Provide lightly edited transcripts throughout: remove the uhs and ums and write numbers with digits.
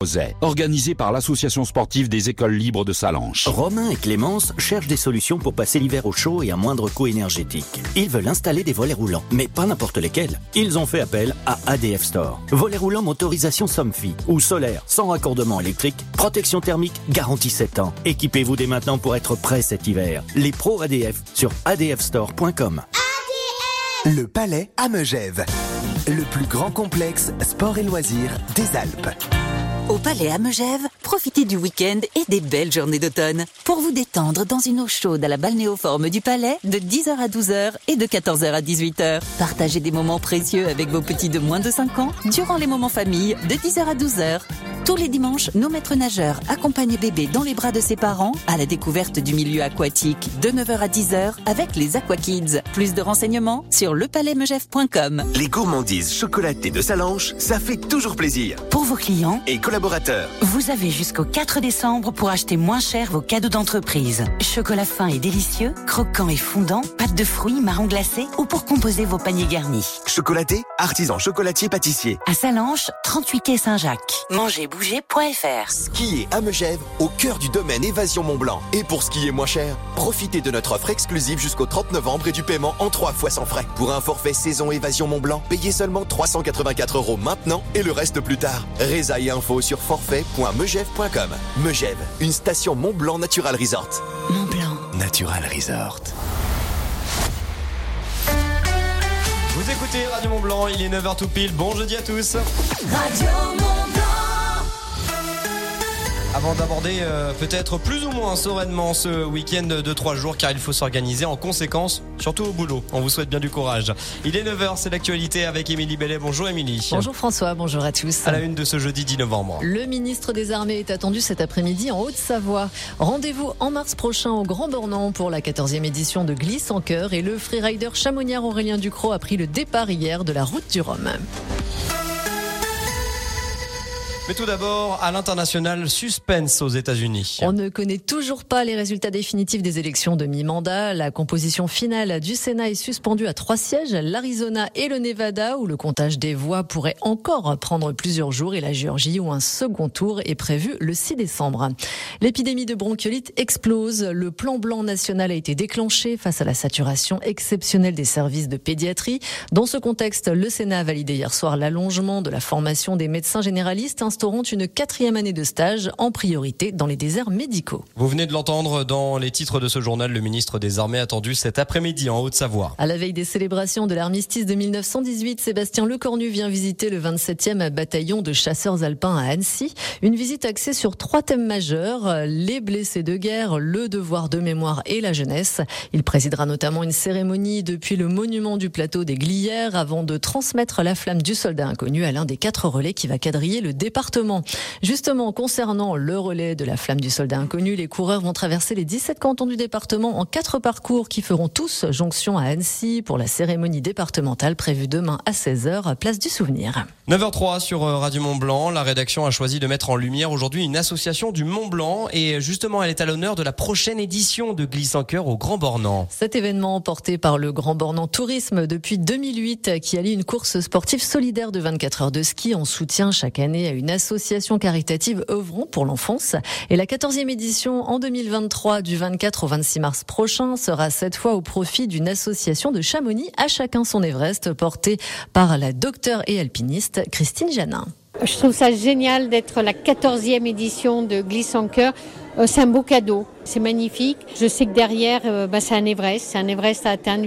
organisé par l'association sportive des écoles libres de Sallanches. Romain et Clémence cherchent des solutions pour passer l'hiver au chaud et à moindre coût énergétique. Ils veulent installer des volets roulants, mais pas n'importe lesquels. Ils ont fait appel à ADF Store. Volets roulants motorisation Somfy ou solaire, sans raccordement électrique, protection thermique, garantie 7 ans. Équipez-vous dès maintenant pour être prêt cet hiver. Les pros ADF sur adfstore.com. Le Palais à Megève, le plus grand complexe sport et loisirs des Alpes. Au Palais à Megève, profitez du week-end et des belles journées d'automne. Pour vous détendre dans une eau chaude à la balnéoforme du Palais de 10h à 12h et de 14h à 18h. Partagez des moments précieux avec vos petits de moins de 5 ans durant les moments famille de 10h à 12h. Tous les dimanches, nos maîtres nageurs accompagnent bébé dans les bras de ses parents à la découverte du milieu aquatique de 9h à 10h avec les Aqua Kids. Plus de renseignements sur lepalaismegève.com. Les gourmandises chocolatées de Sallanches, ça fait toujours plaisir. Pour vos clients et collaborateurs, vous avez jusqu'au 4 décembre pour acheter moins cher vos cadeaux d'entreprise. Chocolat fin et délicieux, croquant et fondant, pâte de fruits, marron glacé ou pour composer vos paniers garnis. Chocolaté, artisan chocolatier pâtissier. À Sallanches, 38 quai Saint-Jacques. Mangerbouger.fr. Skier à Megève, au cœur du domaine Évasion Mont-Blanc. Et pour skier moins cher, profitez de notre offre exclusive jusqu'au 30 novembre et du paiement en 3 fois sans frais. Pour un forfait saison Évasion Mont-Blanc, payez seulement 384 € maintenant et le reste plus tard. Résa et info sur forfait.megève.com. Megève, une station Mont-Blanc Natural Resort. Mont-Blanc Natural Resort. Vous écoutez Radio Mont-Blanc, il est 9h tout pile. Bon jeudi à tous. Radio Mont-Blanc. Avant d'aborder peut-être plus ou moins sereinement ce week-end de 3 jours, car il faut s'organiser en conséquence, surtout au boulot. On vous souhaite bien du courage. Il est 9h, c'est l'actualité avec Émilie Bellet. Bonjour Émilie. Bonjour François, bonjour à tous. À la une de ce jeudi 10 novembre. Le ministre des Armées est attendu cet après-midi en Haute-Savoie. Rendez-vous en mars prochain au Grand Bornand pour la 14e édition de Glisse en Cœur et le freerider chamoniard Aurélien Ducrot a pris le départ hier de la route du Rhum. Mais tout d'abord, à l'international, suspense aux États-Unis. On ne connaît toujours pas les résultats définitifs des élections de mi-mandat. La composition finale du Sénat est suspendue à 3 sièges, l'Arizona et le Nevada, où le comptage des voix pourrait encore prendre plusieurs jours, et la Géorgie, où un second tour est prévu le 6 décembre. L'épidémie de bronchiolite explose. Le plan blanc national a été déclenché face à la saturation exceptionnelle des services de pédiatrie. Dans ce contexte, le Sénat a validé hier soir l'allongement de la formation des médecins généralistes, instaurant une 4e année de stage en priorité dans les déserts médicaux. Vous venez de l'entendre dans les titres de ce journal, le ministre des Armées attendu cet après-midi en Haute-Savoie. À la veille des célébrations de l'armistice de 1918, Sébastien Lecornu vient visiter le 27e bataillon de chasseurs alpins à Annecy. Une visite axée sur 3 thèmes majeurs, les blessés de guerre, le devoir de mémoire et la jeunesse. Il présidera notamment une cérémonie depuis le monument du plateau des Glières avant de transmettre la flamme du soldat inconnu à l'un des 4 relais qui va quadriller le département. Justement, concernant le relais de la flamme du soldat inconnu, les coureurs vont traverser les 17 cantons du département en 4 parcours qui feront tous jonction à Annecy pour la cérémonie départementale prévue demain à 16h, place du Souvenir. 9h03 sur Radio Mont-Blanc. La rédaction a choisi de mettre en lumière aujourd'hui une association du Mont-Blanc et justement elle est à l'honneur de la prochaine édition de Glisse en Cœur au Grand Bornand. Cet événement porté par le Grand Bornand Tourisme depuis 2008 qui allie une course sportive solidaire de 24 heures de ski en soutien chaque année à une association caritative œuvrant pour l'enfance. Et la 14e édition en 2023 du 24 au 26 mars prochain sera cette fois au profit d'une association de Chamonix à chacun son Everest portée par la docteure et alpiniste Christine Janin. Je trouve ça génial d'être la 14e édition de Glisse en Cœur. C'est un beau cadeau, c'est magnifique. Je sais que derrière, c'est un Everest. C'est un Everest à atteindre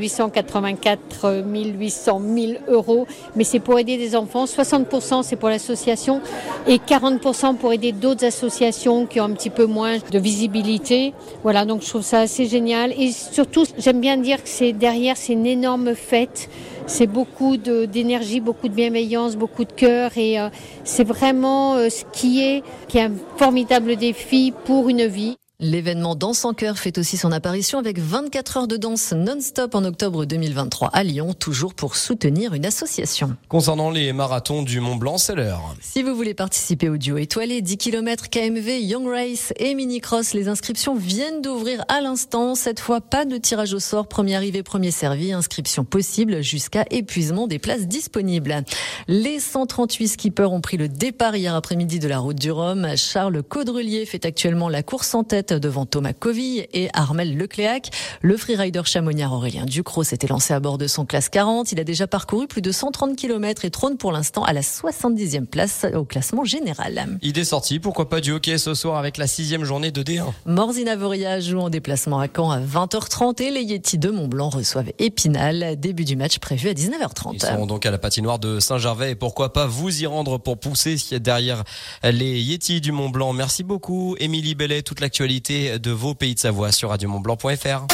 884 800 000 €. Mais c'est pour aider des enfants. 60% c'est pour l'association et 40% pour aider d'autres associations qui ont un petit peu moins de visibilité. Voilà, donc je trouve ça assez génial. Et surtout, j'aime bien dire que derrière, c'est une énorme fête. C'est beaucoup d'énergie, beaucoup de bienveillance, beaucoup de cœur et c'est vraiment ce qui est un formidable défi pour une vie. L'événement Danse en Chœur fait aussi son apparition avec 24 heures de danse non-stop en octobre 2023 à Lyon, toujours pour soutenir une association. Concernant les marathons du Mont Blanc, c'est l'heure. Si vous voulez participer au duo étoilé 10 km KMV, Young Race et Mini-Cross, les inscriptions viennent d'ouvrir à l'instant. Cette fois, pas de tirage au sort, premier arrivé, premier servi. Inscription possible jusqu'à épuisement des places disponibles. Les 138 skippers ont pris le départ hier après-midi de la route du Rhum. Charles Caudrelier fait actuellement la course en tête devant Thomas Coville et Armel Lecléac. Le freerider chamonniard Aurélien Ducrot s'était lancé à bord de son classe 40. Il a déjà parcouru plus de 130 km et trône pour l'instant à la 70e place au classement général. Idée sortie, pourquoi pas du hockey ce soir avec la 6e journée de D1. Morzine-Avoria joue en déplacement à Caen à 20h30 et les Yetis de Mont-Blanc reçoivent Épinal. Début du match prévu à 19h30. Ils seront donc à la patinoire de Saint-Gervais et pourquoi pas vous y rendre pour pousser derrière les Yetis du Mont-Blanc. Merci beaucoup Émilie Bellet, toute l'actualité de vos pays de Savoie sur radiomontblanc.fr.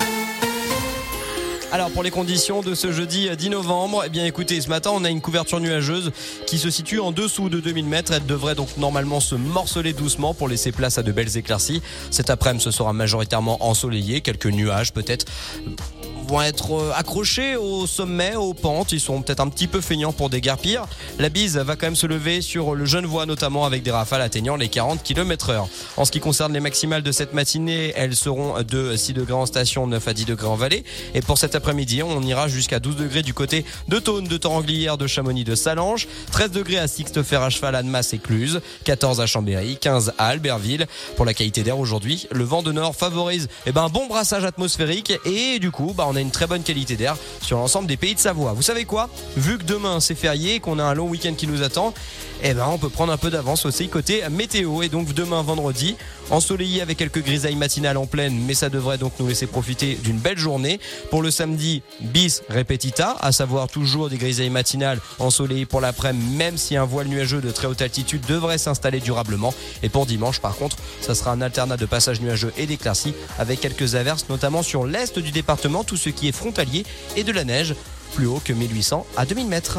Alors pour les conditions de ce jeudi 10 novembre, eh bien écoutez, ce matin on a une couverture nuageuse qui se situe en dessous de 2000 mètres. Elle devrait donc normalement se morceler doucement pour laisser place à de belles éclaircies. Cet après-midi ce sera majoritairement ensoleillé, quelques nuages peut-être vont être accrochés au sommet, aux pentes. Ils sont peut-être un petit peu feignants pour déguerpir. La bise va quand même se lever sur le Genevois notamment avec des rafales atteignant les 40 km/h. En ce qui concerne les maximales de cette matinée, elles seront de 6 degrés en station, 9 à 10 degrés en vallée. Et pour cet après-midi, on ira jusqu'à 12 degrés du côté de Thônes, de Torrenglières, de Chamonix, de Salange, 13 degrés à Sixte-Fer à Cheval, Annemasse et Cluse, 14 à Chambéry, 15 à Albertville. Pour la qualité d'air aujourd'hui, le vent de nord favorise un bon brassage atmosphérique et du coup, on a une très bonne qualité d'air sur l'ensemble des pays de Savoie. Vous savez quoi ? Vu que demain c'est férié et qu'on a un long week-end qui nous attend, on peut prendre un peu d'avance aussi côté météo. Et donc demain vendredi, ensoleillé avec quelques grisailles matinales en pleine, mais ça devrait donc nous laisser profiter d'une belle journée. Pour le samedi, bis repetita, à savoir toujours des grisailles matinales ensoleillées pour l'après-midi, même si un voile nuageux de très haute altitude devrait s'installer durablement. Et pour dimanche, par contre, ça sera un alternat de passage nuageux et d'éclaircies avec quelques averses, notamment sur l'est du département, tout ce qui est frontalier, et de la neige plus haut que 1800 à 2000 mètres.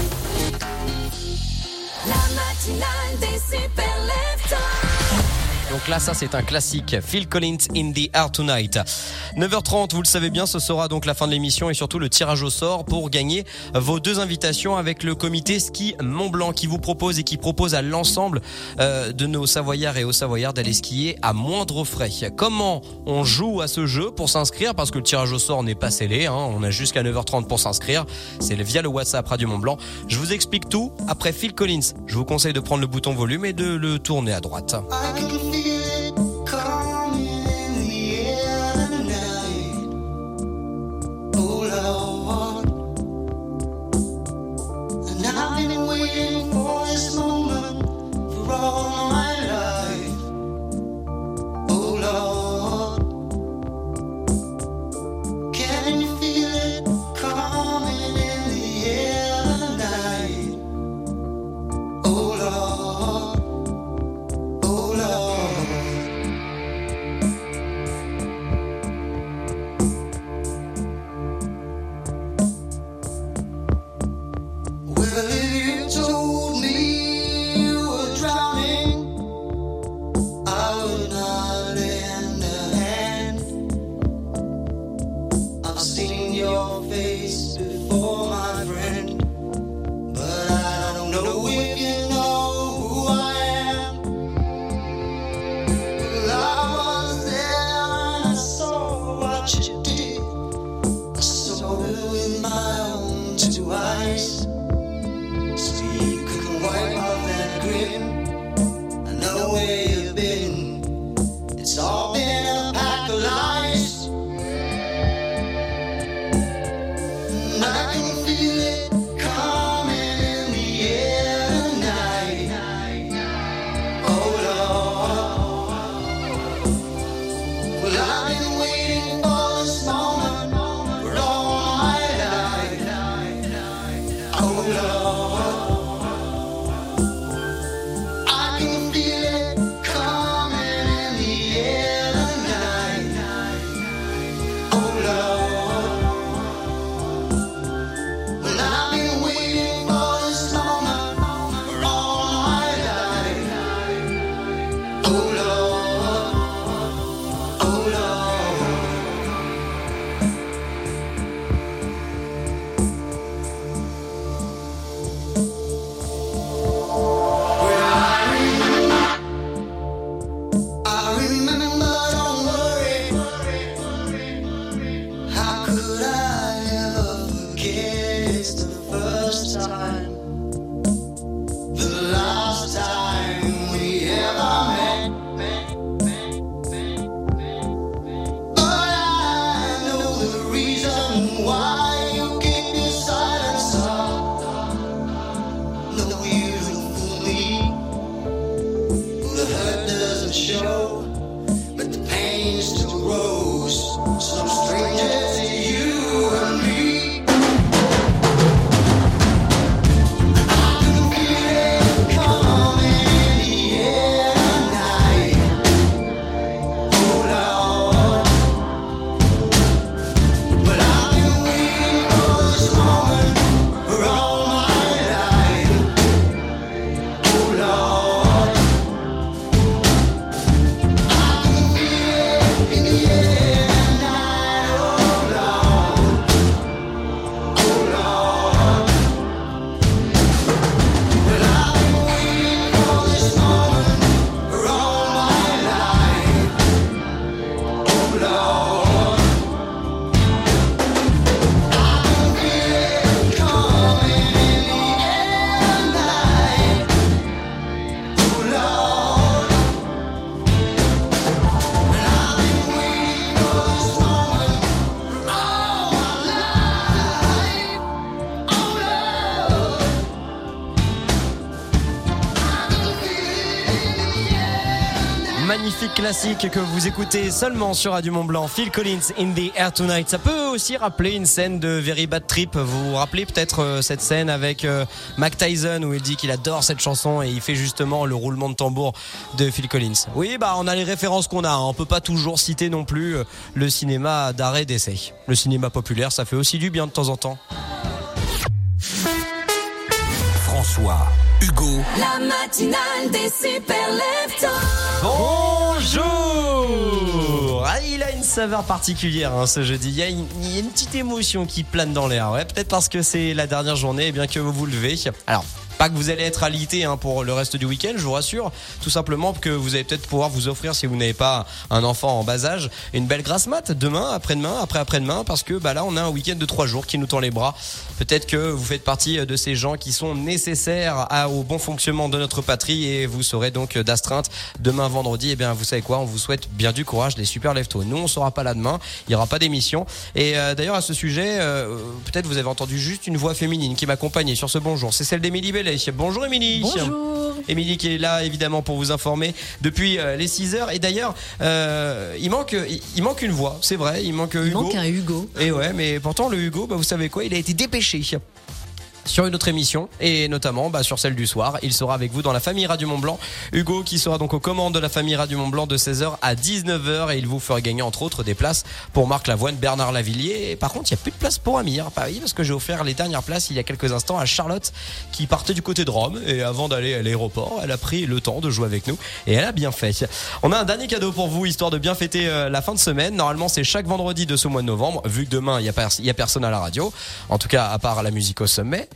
La matinale des super leftos. Donc là, ça c'est un classique. Phil Collins, In the Air Tonight. 9h30, vous le savez bien, ce sera donc la fin de l'émission et surtout le tirage au sort pour gagner vos 2 invitations avec le comité ski Mont-Blanc qui vous propose et qui propose à l'ensemble de nos Savoyards et aux Savoyards d'aller skier à moindre frais. Comment on joue à ce jeu pour s'inscrire ? Parce que le tirage au sort n'est pas scellé, on a jusqu'à 9h30 pour s'inscrire. C'est via le WhatsApp Radio Mont-Blanc. Je vous explique tout après Phil Collins. Je vous conseille de prendre le bouton volume et de le tourner à droite. show, but the pain still grows. Some stranger to you and me. Magnifique classique que vous écoutez seulement sur Radio Mont-Blanc. Phil Collins, In the Air Tonight. Ça peut aussi rappeler une scène de Very Bad Trip. Vous vous rappelez peut-être cette scène avec Mac Tyson où il dit qu'il adore cette chanson et il fait justement le roulement de tambour de Phil Collins. Oui, on a les références qu'on a. On peut pas toujours citer non plus le cinéma d'arrêt d'essai. Le cinéma populaire, ça fait aussi du bien de temps en temps. François, Hugo. La matinale des super leftos. Bonjour. Il a une saveur particulière ce jeudi. Il y a une petite émotion qui plane dans l'air. Ouais, peut-être parce que c'est la dernière journée et bien que vous vous levez. Alors, pas que vous allez être alité pour le reste du week-end, je vous rassure. Tout simplement que vous allez peut-être pouvoir vous offrir, si vous n'avez pas un enfant en bas âge, une belle grasse mat demain, après-demain, après-après-demain, parce que là on a un week-end de 3 jours qui nous tend les bras. Peut-être que vous faites partie de ces gens qui sont nécessaires au bon fonctionnement de notre patrie et vous serez donc d'astreinte demain vendredi. Et bien vous savez quoi, on vous souhaite bien du courage les super leftos. Nous on sera pas là demain, il y aura pas d'émission. Et d'ailleurs à ce sujet, peut-être vous avez entendu juste une voix féminine qui m'accompagnait sur ce bonjour. C'est celle d'Émilie Bellet. Bonjour Émilie. Bonjour. Émilie qui est là évidemment pour vous informer depuis les 6h. Et d'ailleurs, il manque une voix, c'est vrai. Il manque Hugo. Il manque un Hugo. Et ouais, mais pourtant le Hugo, vous savez quoi, il a été dépêché sur une autre émission et notamment sur celle du soir. Il sera avec vous dans la famille Radio Mont-Blanc. Hugo qui sera donc aux commandes de la famille Radio Mont-Blanc de 16h à 19h et il vous fera gagner entre autres des places pour Marc Lavoine, Bernard Lavillier. Et par contre, il n'y a plus de place pour Amir. Oui, parce que j'ai offert les dernières places il y a quelques instants à Charlotte qui partait du côté de Rome et avant d'aller à l'aéroport, elle a pris le temps de jouer avec nous et elle a bien fait. On a un dernier cadeau pour vous histoire de bien fêter la fin de semaine. Normalement, c'est chaque vendredi de ce mois de novembre. Vu que demain, il y a personne à la radio, en tout cas à part la musique au sommet.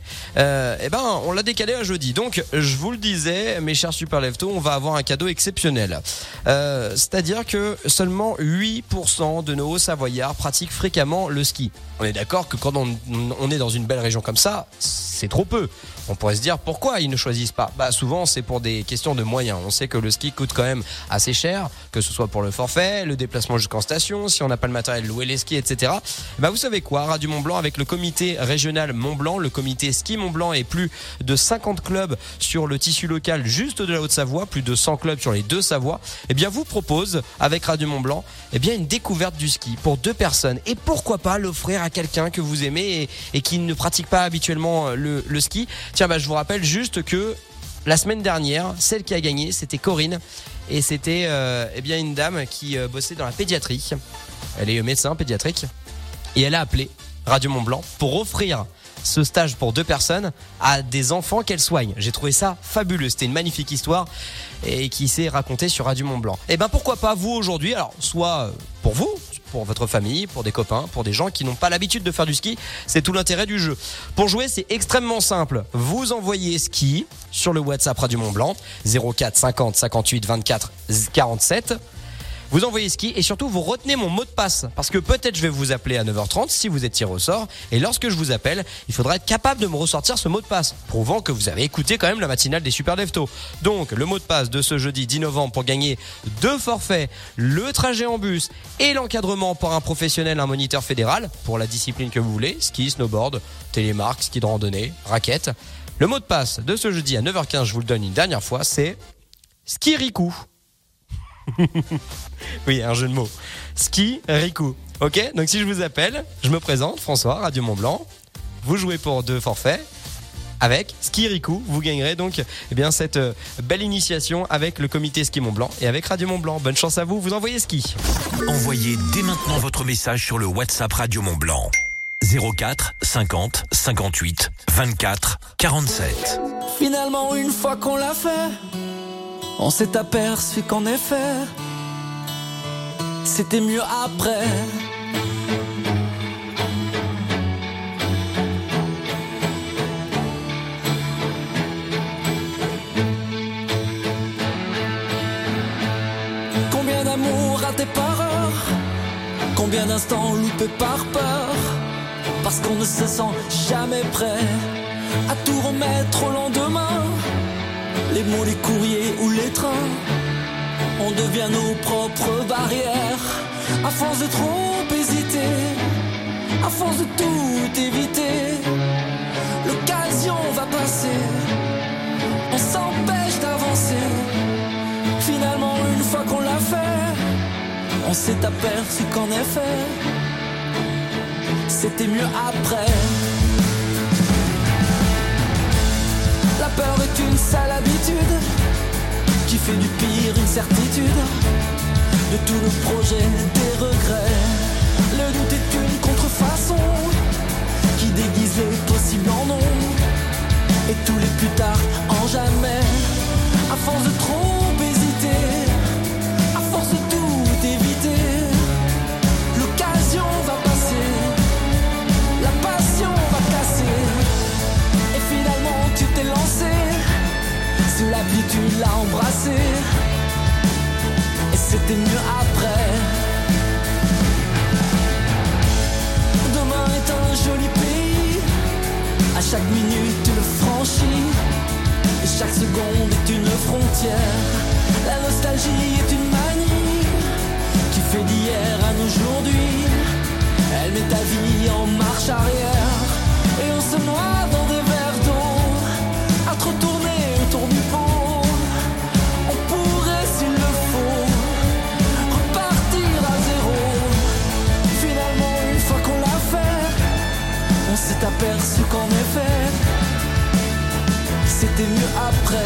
On l'a décalé à jeudi. Donc je vous le disais, mes chers super leftos, on va avoir un cadeau exceptionnel. C'est-à-dire que seulement 8% de nos Hauts-Savoyards pratiquent fréquemment le ski. On est d'accord que quand on est dans une belle région comme ça, c'est trop peu. On pourrait se dire pourquoi ils ne choisissent pas. Souvent c'est pour des questions de moyens. On sait que le ski coûte quand même assez cher, que ce soit pour le forfait, le déplacement jusqu'en station, si on n'a pas le matériel, louer les skis, etc. Vous savez quoi, Radio Mont-Blanc avec le comité régional Mont-Blanc, le comité ski Mont-Blanc et plus de 50 clubs sur le tissu local juste de la Haute-Savoie, plus de 100 clubs sur les deux Savoies, vous propose avec Radio Mont-Blanc une découverte du ski pour 2 personnes et pourquoi pas l'offrir à quelqu'un que vous aimez et qui ne pratique pas habituellement le ski. Tiens, je vous rappelle juste que la semaine dernière, celle qui a gagné, c'était Corinne et c'était une dame qui bossait dans la pédiatrie. Elle est médecin pédiatrique et elle a appelé Radio Mont-Blanc pour offrir ce stage pour 2 personnes à des enfants qu'elle soigne. J'ai trouvé ça fabuleux. C'était une magnifique histoire et qui s'est racontée sur Radio Mont-Blanc. Pourquoi pas vous aujourd'hui? Alors, soit pour vous, pour votre famille, pour des copains, pour des gens qui n'ont pas l'habitude de faire du ski. C'est tout l'intérêt du jeu. Pour jouer, c'est extrêmement simple. Vous envoyez ski sur le WhatsApp Radio Mont-Blanc 04 50 58 24 47. Vous envoyez ski et surtout vous retenez mon mot de passe parce que peut-être je vais vous appeler à 9h30 si vous êtes tiré au sort et lorsque je vous appelle, il faudra être capable de me ressortir ce mot de passe prouvant que vous avez écouté quand même la matinale des super leftos. Donc le mot de passe de ce jeudi 10 novembre pour gagner 2 forfaits, le trajet en bus et l'encadrement par un professionnel, un moniteur fédéral pour la discipline que vous voulez, ski, snowboard, télémarque, ski de randonnée, raquette. Le mot de passe de ce jeudi à 9h15, je vous le donne une dernière fois, c'est Skirikou. Oui, un jeu de mots. Ski Riku. Ok, donc si je vous appelle, je me présente, François, Radio Mont-Blanc. Vous jouez pour 2 forfaits. Avec Ski Riku, vous gagnerez donc cette belle initiation avec le comité Ski Mont-Blanc et avec Radio Mont-Blanc. Bonne chance à vous, vous envoyez ski. Envoyez dès maintenant votre message sur le WhatsApp Radio Mont-Blanc. 04 50 58 24 47. Finalement, une fois qu'on l'a fait, on s'est aperçu qu'en effet, c'était mieux après. Combien d'amour raté par heure, combien d'instants loupés par peur, parce qu'on ne se sent jamais prêt à tout remettre au lendemain. Les mots, les courriers ou les trains, on devient nos propres barrières. À force de trop hésiter, à force de tout éviter, l'occasion va passer, on s'empêche d'avancer. Finalement, une fois qu'on l'a fait, on s'est aperçu qu'en effet, c'était mieux après. La peur est une sale habitude qui fait du pire une certitude. De tous nos projets, des regrets. Le doute est une contrefaçon qui déguise les possibles en non. Et tous les plus tard en jamais. À force de trop hésiter, à force de tout éviter, l'occasion va passer, la passion va casser. Et finalement tu t'es lancé, sous la pluie tu l'as embrassé, et c'était mieux après. Demain est un joli pays, à chaque minute tu le franchis, et chaque seconde est une frontière. La nostalgie est une manie qui fait d'hier à aujourd'hui. Elle met ta vie en marche arrière, et on se noie dans des verres d'eau, à trop tourner autour du pot. On pourrait, s'il le faut, repartir à zéro. Finalement, une fois qu'on l'a fait, on s'est aperçu qu'en effet, c'était mieux après.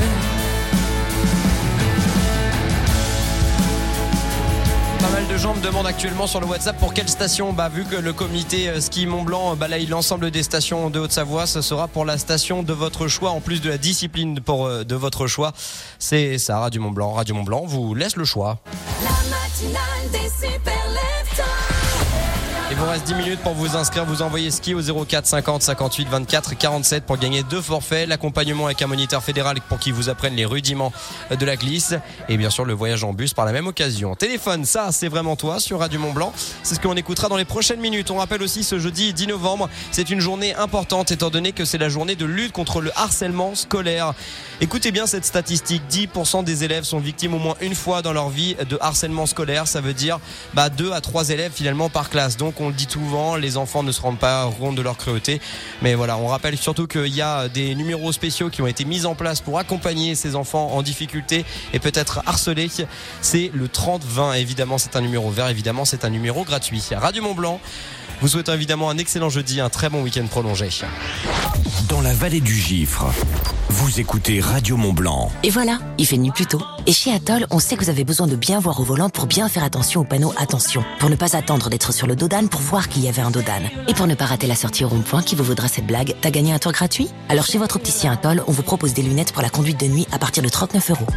Pas mal de gens me demandent actuellement sur le WhatsApp pour quelle station. Vu que le comité Ski Mont-Blanc balaye l'ensemble des stations de Haute-Savoie, ce sera pour la station de votre choix, en plus de la discipline de votre choix. C'est ça, Radio Mont-Blanc. Radio Mont-Blanc vous laisse le choix. La matinale des super leftos. Il vous reste 10 minutes pour vous inscrire. Vous envoyez ski au 04 50 58 24 47 pour gagner 2 forfaits. L'accompagnement avec un moniteur fédéral pour qu'il vous apprenne les rudiments de la glisse. Et bien sûr, le voyage en bus par la même occasion. Téléphone, ça, c'est vraiment toi sur Radio Mont-Blanc. C'est ce qu'on écoutera dans les prochaines minutes. On rappelle aussi ce jeudi 10 novembre. C'est une journée importante étant donné que c'est la journée de lutte contre le harcèlement scolaire. Écoutez bien cette statistique. 10% des élèves sont victimes au moins une fois dans leur vie de harcèlement scolaire. Ça veut dire 2 à 3 élèves finalement par classe. Donc on le dit souvent, les enfants ne se rendent pas compte de leur cruauté. Mais voilà, on rappelle surtout qu'il y a des numéros spéciaux qui ont été mis en place pour accompagner ces enfants en difficulté et peut-être harcelés. C'est le 30-20. Évidemment, c'est un numéro vert. Évidemment, c'est un numéro gratuit. Radio Mont-Blanc vous souhaite évidemment un excellent jeudi, un très bon week-end prolongé. Dans la vallée du Gifre, vous écoutez Radio Mont-Blanc. Et voilà, il fait nuit plus tôt. Et chez Atoll, on sait que vous avez besoin de bien voir au volant pour bien faire attention au panneau attention. Pour ne pas attendre d'être sur le dos d'âne pour voir qu'il y avait un dos d'âne. Et pour ne pas rater la sortie au rond-point qui vous vaudra cette blague, t'as gagné un tour gratuit? Alors chez votre opticien Atoll, on vous propose des lunettes pour la conduite de nuit à partir de 39 €.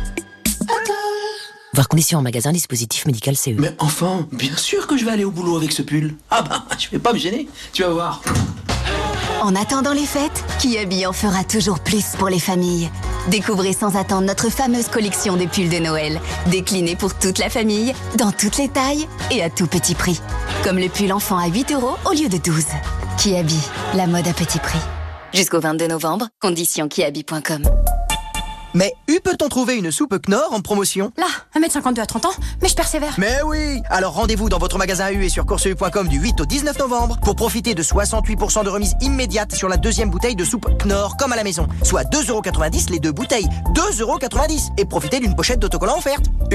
Voir conditions en magasin, dispositif médical CE. Mais enfin, bien sûr que je vais aller au boulot avec ce pull. Je vais pas me gêner, tu vas voir. En attendant les fêtes, Kiabi en fera toujours plus pour les familles. Découvrez sans attendre notre fameuse collection de pulls de Noël, déclinés pour toute la famille, dans toutes les tailles et à tout petit prix. Comme le pull enfant à 8 € au lieu de 12. Kiabi, la mode à petit prix. Jusqu'au 22 novembre, conditions kiabi.com. Mais où peut-on trouver une soupe Knorr en promotion? Là, 1m52 à 30 ans, mais je persévère. Mais oui! Alors rendez-vous dans votre magasin U et sur courseu.com du 8 au 19 novembre pour profiter de 68% de remise immédiate sur la deuxième bouteille de soupe Knorr comme à la maison. Soit 2,90 € les 2 bouteilles. 2,90 € et profitez d'une pochette d'autocollant offerte. U,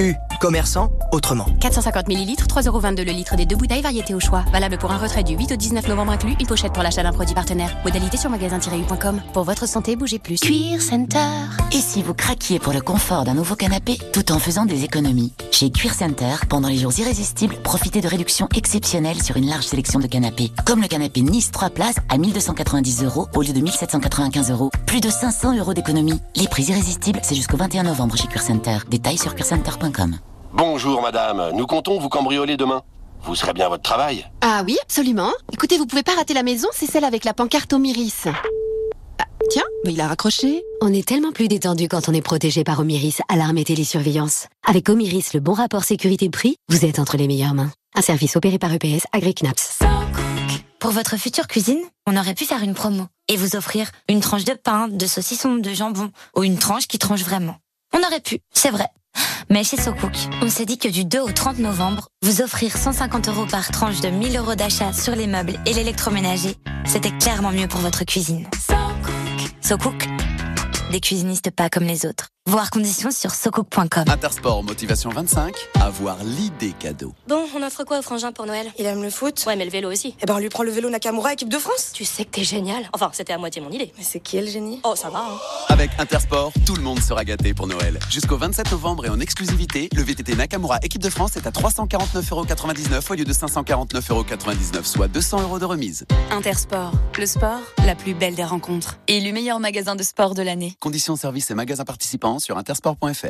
commerçant autrement. 450 ml, 3,22€ le litre des 2 bouteilles, variété au choix. Valable pour un retrait du 8 au 19 novembre inclus. Une pochette pour l'achat d'un produit partenaire. Modalité sur magasin-u.com. Pour votre santé, bougez plus. Cuir Center. Et si vous craquiez pour le confort d'un nouveau canapé tout en faisant des économies? Chez Cuir Center, pendant les jours irrésistibles, profitez de réductions exceptionnelles sur une large sélection de canapés. Comme le canapé Nice 3 places à 1 290€ au lieu de 1 795€. Plus de 500€ d'économie. Les prix irrésistibles, c'est jusqu'au 21 novembre chez Cuir Center. Détails sur cuircenter.com. Bonjour madame, nous comptons vous cambrioler demain. Vous serez bien à votre travail? Ah oui, absolument. Écoutez, vous pouvez pas rater la maison, c'est celle avec la pancarte Omiris. Ah, tiens, mais il a raccroché. On est tellement plus détendu quand on est protégé par Omiris, alarme et télésurveillance. Avec Omiris, le bon rapport sécurité-prix, vous êtes entre les meilleures mains. Un service opéré par EPS, AgriKnaps. Pour votre future cuisine, on aurait pu faire une promo et vous offrir une tranche de pain, de saucisson, de jambon ou une tranche qui tranche vraiment. On aurait pu, c'est vrai. Mais chez SoCook, on s'est dit que du 2 au 30 novembre, vous offrir 150€ par tranche de 1000€ d'achat sur les meubles et l'électroménager, c'était clairement mieux pour votre cuisine. SoCook, des cuisinistes pas comme les autres. Voir conditions sur socook.com. Intersport Motivation 25, avoir l'idée cadeau. Bon, on offre quoi au frangin pour Noël? Il aime le foot? Ouais, mais le vélo aussi. Eh ben, on lui prend le vélo Nakamura, équipe de France. Tu sais que t'es génial. Enfin, c'était à moitié mon idée. Mais c'est qui le génie? Oh, ça va, hein. Avec Intersport, tout le monde sera gâté pour Noël. Jusqu'au 27 novembre et en exclusivité, le VTT Nakamura équipe de France est à 349,99€ au lieu de 549,99€, soit 200€ de remise. Intersport, le sport, la plus belle des rencontres. Et le meilleur magasin de sport de l'année. Conditions, services et magasins participants sur intersport.fr.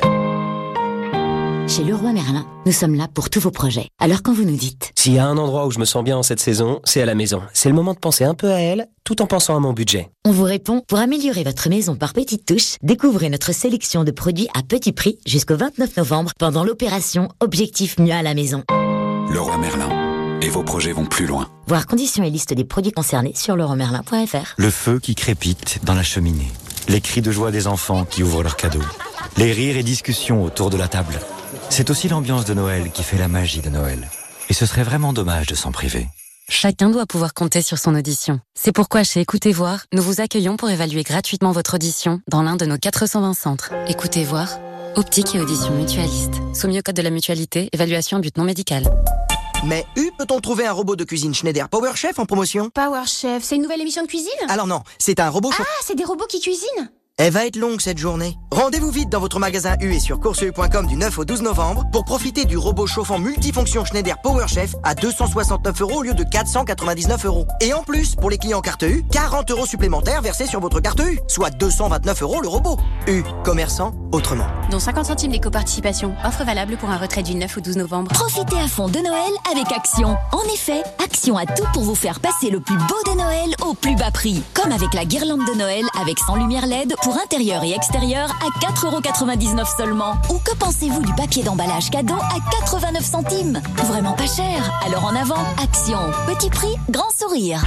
Chez Leroy Merlin, nous sommes là pour tous vos projets. Alors quand vous nous dites... S'il y a un endroit où je me sens bien en cette saison, c'est à la maison. C'est le moment de penser un peu à elle, tout en pensant à mon budget. On vous répond, pour améliorer votre maison par petites touches, découvrez notre sélection de produits à petit prix jusqu'au 29 novembre pendant l'opération Objectif Mieux à la maison. Leroy Merlin. Et vos projets vont plus loin. Voir conditions et liste des produits concernés sur leroymerlin.fr. Le feu qui crépite dans la cheminée. Les cris de joie des enfants qui ouvrent leurs cadeaux. Les rires et discussions autour de la table. C'est aussi l'ambiance de Noël qui fait la magie de Noël. Et ce serait vraiment dommage de s'en priver. Chacun doit pouvoir compter sur son audition. C'est pourquoi chez Écoutez Voir, nous vous accueillons pour évaluer gratuitement votre audition dans l'un de nos 420 centres. Écoutez Voir, optique et audition mutualiste. Soumis au code de la mutualité, évaluation à but non médical. Mais peut-on trouver un robot de cuisine Schneider PowerChef en promotion? PowerChef, c'est une nouvelle émission de cuisine? Alors non, c'est un robot... Ah, c'est des robots qui cuisinent? Elle va être longue cette journée. Rendez-vous vite dans votre magasin U et sur courseu.com du 9 au 12 novembre pour profiter du robot chauffant multifonction Schneider PowerChef à 269€ au lieu de 499€. Et en plus, pour les clients carte U, 40€ supplémentaires versés sur votre carte U, soit 229€ le robot. U, commerçant autrement. Dont 50 centimes d'éco-participation. Offre valable pour un retrait du 9 au 12 novembre. Profitez à fond de Noël avec Action. En effet, Action a tout pour vous faire passer le plus beau de Noël au plus bas prix. Comme avec la guirlande de Noël avec 100 lumières LED pour intérieur et extérieur à 4,99€ seulement. Ou que pensez-vous du papier d'emballage cadeau à 89 centimes? Vraiment pas cher. Alors en avant, Action. Petit prix, grand sourire.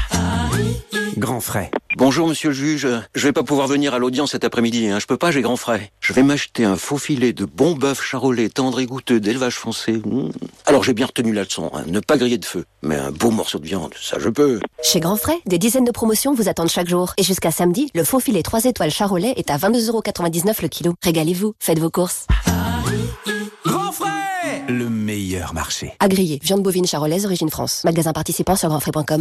Grand frais. Bonjour monsieur le juge, je vais pas pouvoir venir à l'audience cet après-midi, je peux pas, j'ai grand frais. Je vais m'acheter un faux filet de bon bœuf charolais tendre et goûteux d'élevage foncé. Alors j'ai bien retenu la leçon, ne pas griller de feu, mais un beau morceau de viande, ça je peux. Chez Grand Frais, des dizaines de promotions vous attendent chaque jour. Et jusqu'à samedi, le faux filet 3 étoiles charolais est à 22,99€ le kilo. Régalez-vous, faites vos courses. Grand frais, le meilleur marché. À griller, viande bovine charolaise, origine France. Magasin participant sur grandfrais.com.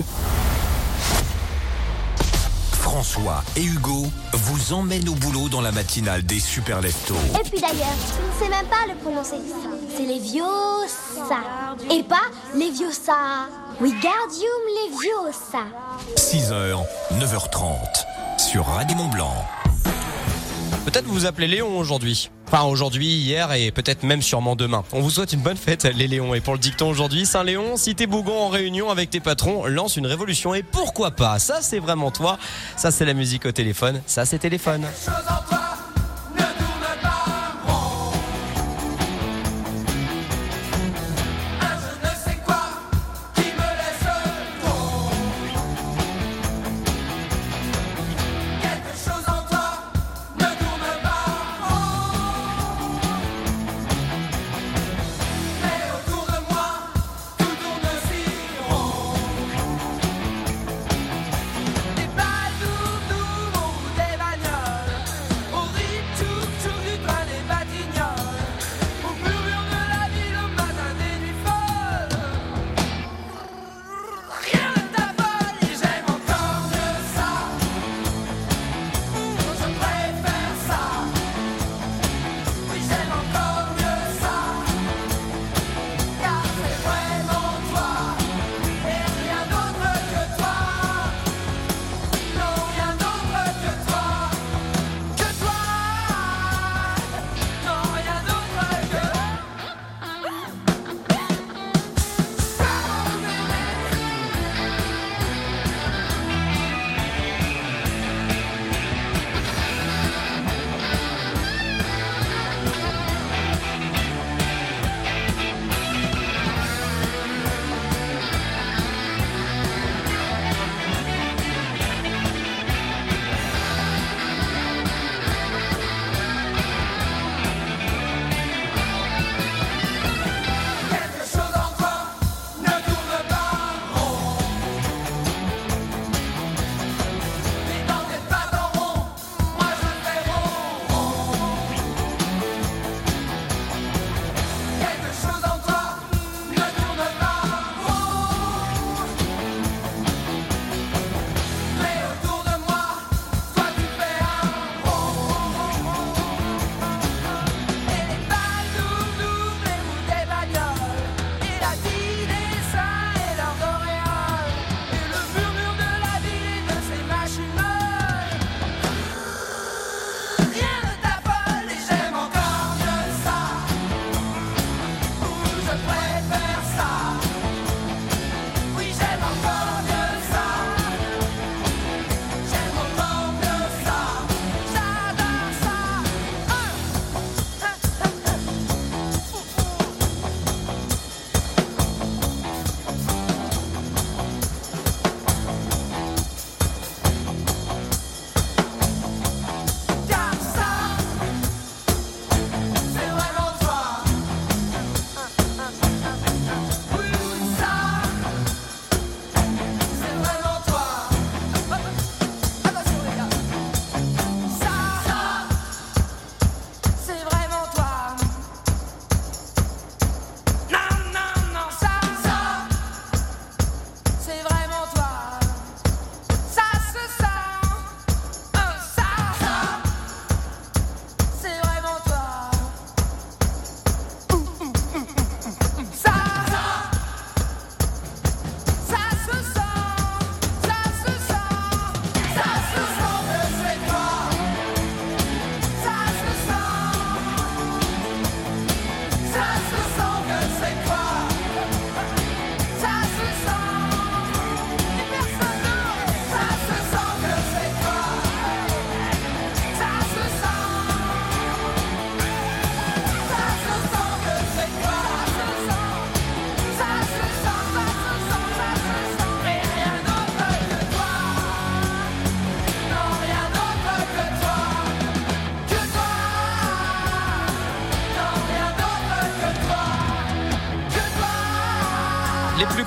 François et Hugo vous emmènent au boulot dans la matinale des Super Leftos. Et puis d'ailleurs, je ne sais même pas le prononcer. C'est Leviosa. Et pas Leviosa. Wingardium Leviosa. 6h, 9h30 sur Radio Mont-Blanc. Peut-être vous vous appelez Léon aujourd'hui. Enfin aujourd'hui, hier et peut-être même sûrement demain. On vous souhaite une bonne fête les Léons. Et pour le dicton aujourd'hui, Saint-Léon, si t'es bougon en réunion avec tes patrons, lance une révolution. Et pourquoi pas? Ça c'est vraiment toi. Ça c'est la musique au téléphone. Ça c'est Téléphone.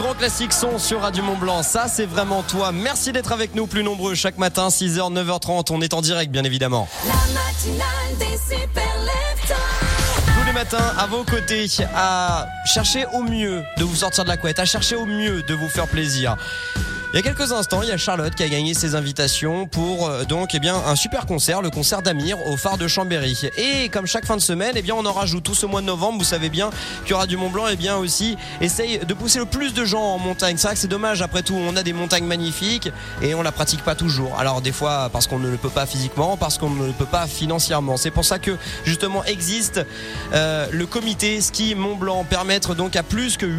grands classiques sont sur Radio Mont-Blanc. Ça, c'est vraiment toi. Merci d'être avec nous, plus nombreux chaque matin, 6h, 9h30. On est en direct, bien évidemment. La matinale des super leftos. Tous les matins, à vos côtés, à chercher au mieux de vous sortir de la couette, à chercher au mieux de vous faire plaisir. Il y a quelques instants, il y a Charlotte qui a gagné ses invitations pour un super concert, le concert d'Amir au phare de Chambéry. Et comme chaque fin de semaine, on en rajoute tout ce mois de novembre. Vous savez bien que Radio Mont-Blanc aussi essaye de pousser le plus de gens en montagne. C'est vrai que c'est dommage, après tout, on a des montagnes magnifiques et on la pratique pas toujours. Alors des fois parce qu'on ne le peut pas physiquement, parce qu'on ne le peut pas financièrement. C'est pour ça que justement existe le comité ski Mont-Blanc, permettre donc à plus que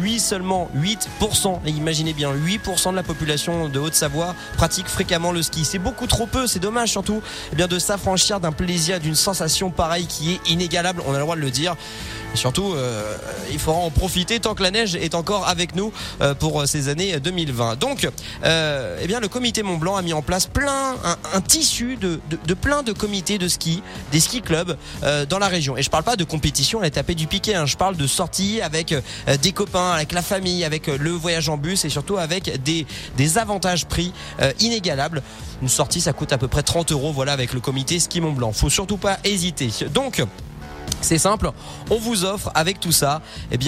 8%, et imaginez bien 8% de la population de Haute-Savoie pratique fréquemment le ski. C'est beaucoup trop peu, c'est dommage surtout de s'affranchir d'un plaisir, d'une sensation pareille qui est inégalable, on a le droit de le dire. Et surtout, il faudra en profiter tant que la neige est encore avec nous pour ces années 2020. Donc, le comité Mont-Blanc a mis en place un tissu de plein de comités de ski, des ski clubs dans la région. Et je parle pas de compétition à la tapée du piquet, je parle de sorties avec des copains, avec la famille, avec le voyage en bus et surtout avec des avantages prix inégalables. Une sortie, ça coûte à peu près 30 €, voilà, avec le comité ski Mont-Blanc. Faut surtout pas hésiter. Donc, c'est simple, on vous offre avec tout ça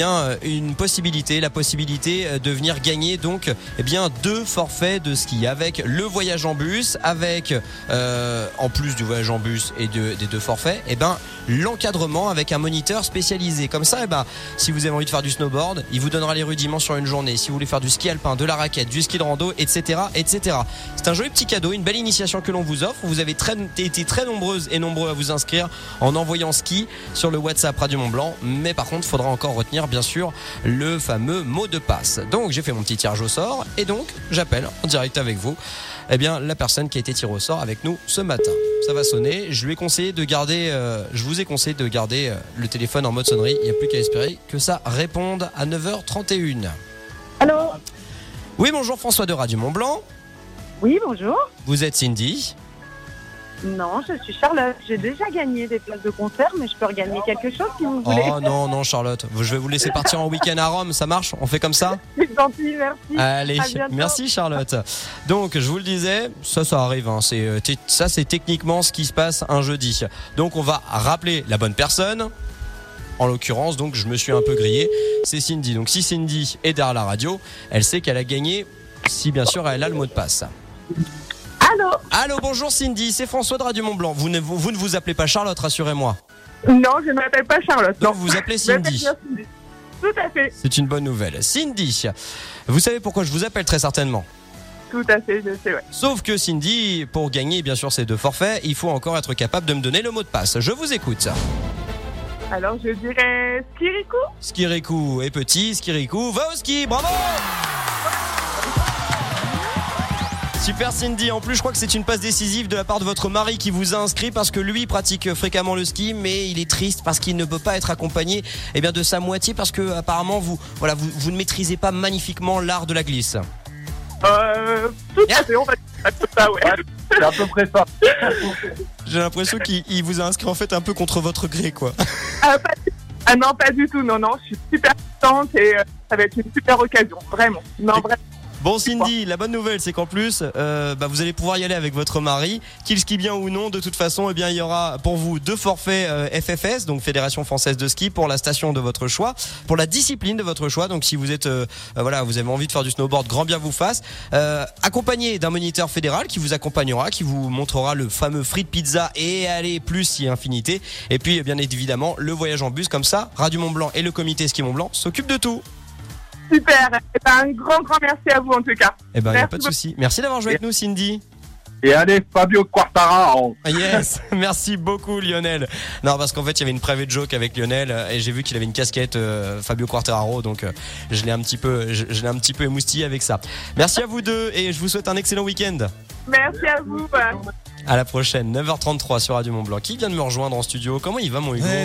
la possibilité de venir gagner 2 forfaits de ski avec le voyage en bus, avec en plus du voyage en bus et des 2 forfaits, l'encadrement avec un moniteur spécialisé. Comme ça, si vous avez envie de faire du snowboard, il vous donnera les rudiments sur une journée. Si vous voulez faire du ski alpin, de la raquette, du ski de rando, etc., etc. C'est un joli petit cadeau, une belle initiation que l'on vous offre. Vous avez été très nombreuses et nombreux à vous inscrire en envoyant ski sur le WhatsApp Radio Mont-Blanc, mais par contre, il faudra encore retenir bien sûr le fameux mot de passe. Donc, j'ai fait mon petit tirage au sort et donc, j'appelle en direct avec vous la personne qui a été tirée au sort avec nous ce matin. Ça va sonner. Je vous ai conseillé de garder le téléphone en mode sonnerie. Il n'y a plus qu'à espérer que ça réponde à 9h31. Allô ? Oui, bonjour, François de Radio Mont-Blanc. Oui, bonjour. Vous êtes Cindy ? Non, je suis Charlotte. J'ai déjà gagné des places de concert, mais je peux regagner quelque chose si vous voulez. Oh non, Charlotte. Je vais vous laisser partir en week-end à Rome. Ça marche ? On fait comme ça ? C'est gentil, merci. Allez, merci Charlotte. Donc, je vous le disais, ça arrive. C'est techniquement ce qui se passe un jeudi. Donc, on va rappeler la bonne personne. En l'occurrence, donc, je me suis un peu grillé. C'est Cindy. Donc, si Cindy est derrière la radio, elle sait qu'elle a gagné, si bien sûr elle a le mot de passe. Allô, bonjour Cindy, c'est François de Radio Mont-Blanc. Vous ne vous appelez pas Charlotte, rassurez-moi. Non, je ne m'appelle pas Charlotte. Donc vous vous appelez Cindy. Tout à fait. C'est une bonne nouvelle. Cindy, vous savez pourquoi je vous appelle très certainement. Tout à fait, je sais, ouais. Sauf que Cindy, pour gagner bien sûr ces 2 forfaits, il faut encore être capable de me donner le mot de passe. Je vous écoute. Alors je dirais Skirikou. Skirikou est petit, Skirikou va au ski, bravo! Super Cindy, en plus je crois que c'est une passe décisive de la part de votre mari qui vous a inscrit parce que lui pratique fréquemment le ski, mais il est triste parce qu'il ne peut pas être accompagné de sa moitié parce que apparemment vous ne maîtrisez pas magnifiquement l'art de la glisse. Tout à fait, on va dire ça, ouais. C'est à peu près ça. J'ai l'impression qu'il vous a inscrit en fait un peu contre votre gré, quoi. Non, pas du tout, non, je suis super contente et ça va être une super occasion, vraiment. Non, vraiment. Bon Cindy, la bonne nouvelle c'est qu'en plus vous allez pouvoir y aller avec votre mari, qu'il skie bien ou non. De toute façon il y aura pour vous 2 forfaits FFS, donc Fédération Française de Ski, pour la station de votre choix, pour la discipline de votre choix. Donc si vous êtes vous avez envie de faire du snowboard, grand bien vous fasse, accompagné d'un moniteur fédéral qui vous accompagnera, qui vous montrera le fameux frites pizza et aller plus si infinité. Et puis bien évidemment le voyage en bus, comme ça Radio Mont-Blanc et le comité ski Mont-Blanc s'occupent de tout. Super, un grand merci à vous en tout cas. Il n'y a pas de souci. Merci d'avoir joué avec nous Cindy. Et allez, Fabio Quartararo. Yes, merci beaucoup Lionel. Non, parce qu'en fait il y avait une private joke avec Lionel et j'ai vu qu'il avait une casquette Fabio Quartararo, donc je l'ai un petit peu émoustillé avec ça. Merci à vous deux et je vous souhaite un excellent week-end. Merci à vous. À la prochaine, 9h33 sur Radio Mont-Blanc. Qui vient de me rejoindre en studio? Comment il va, mon Hugo?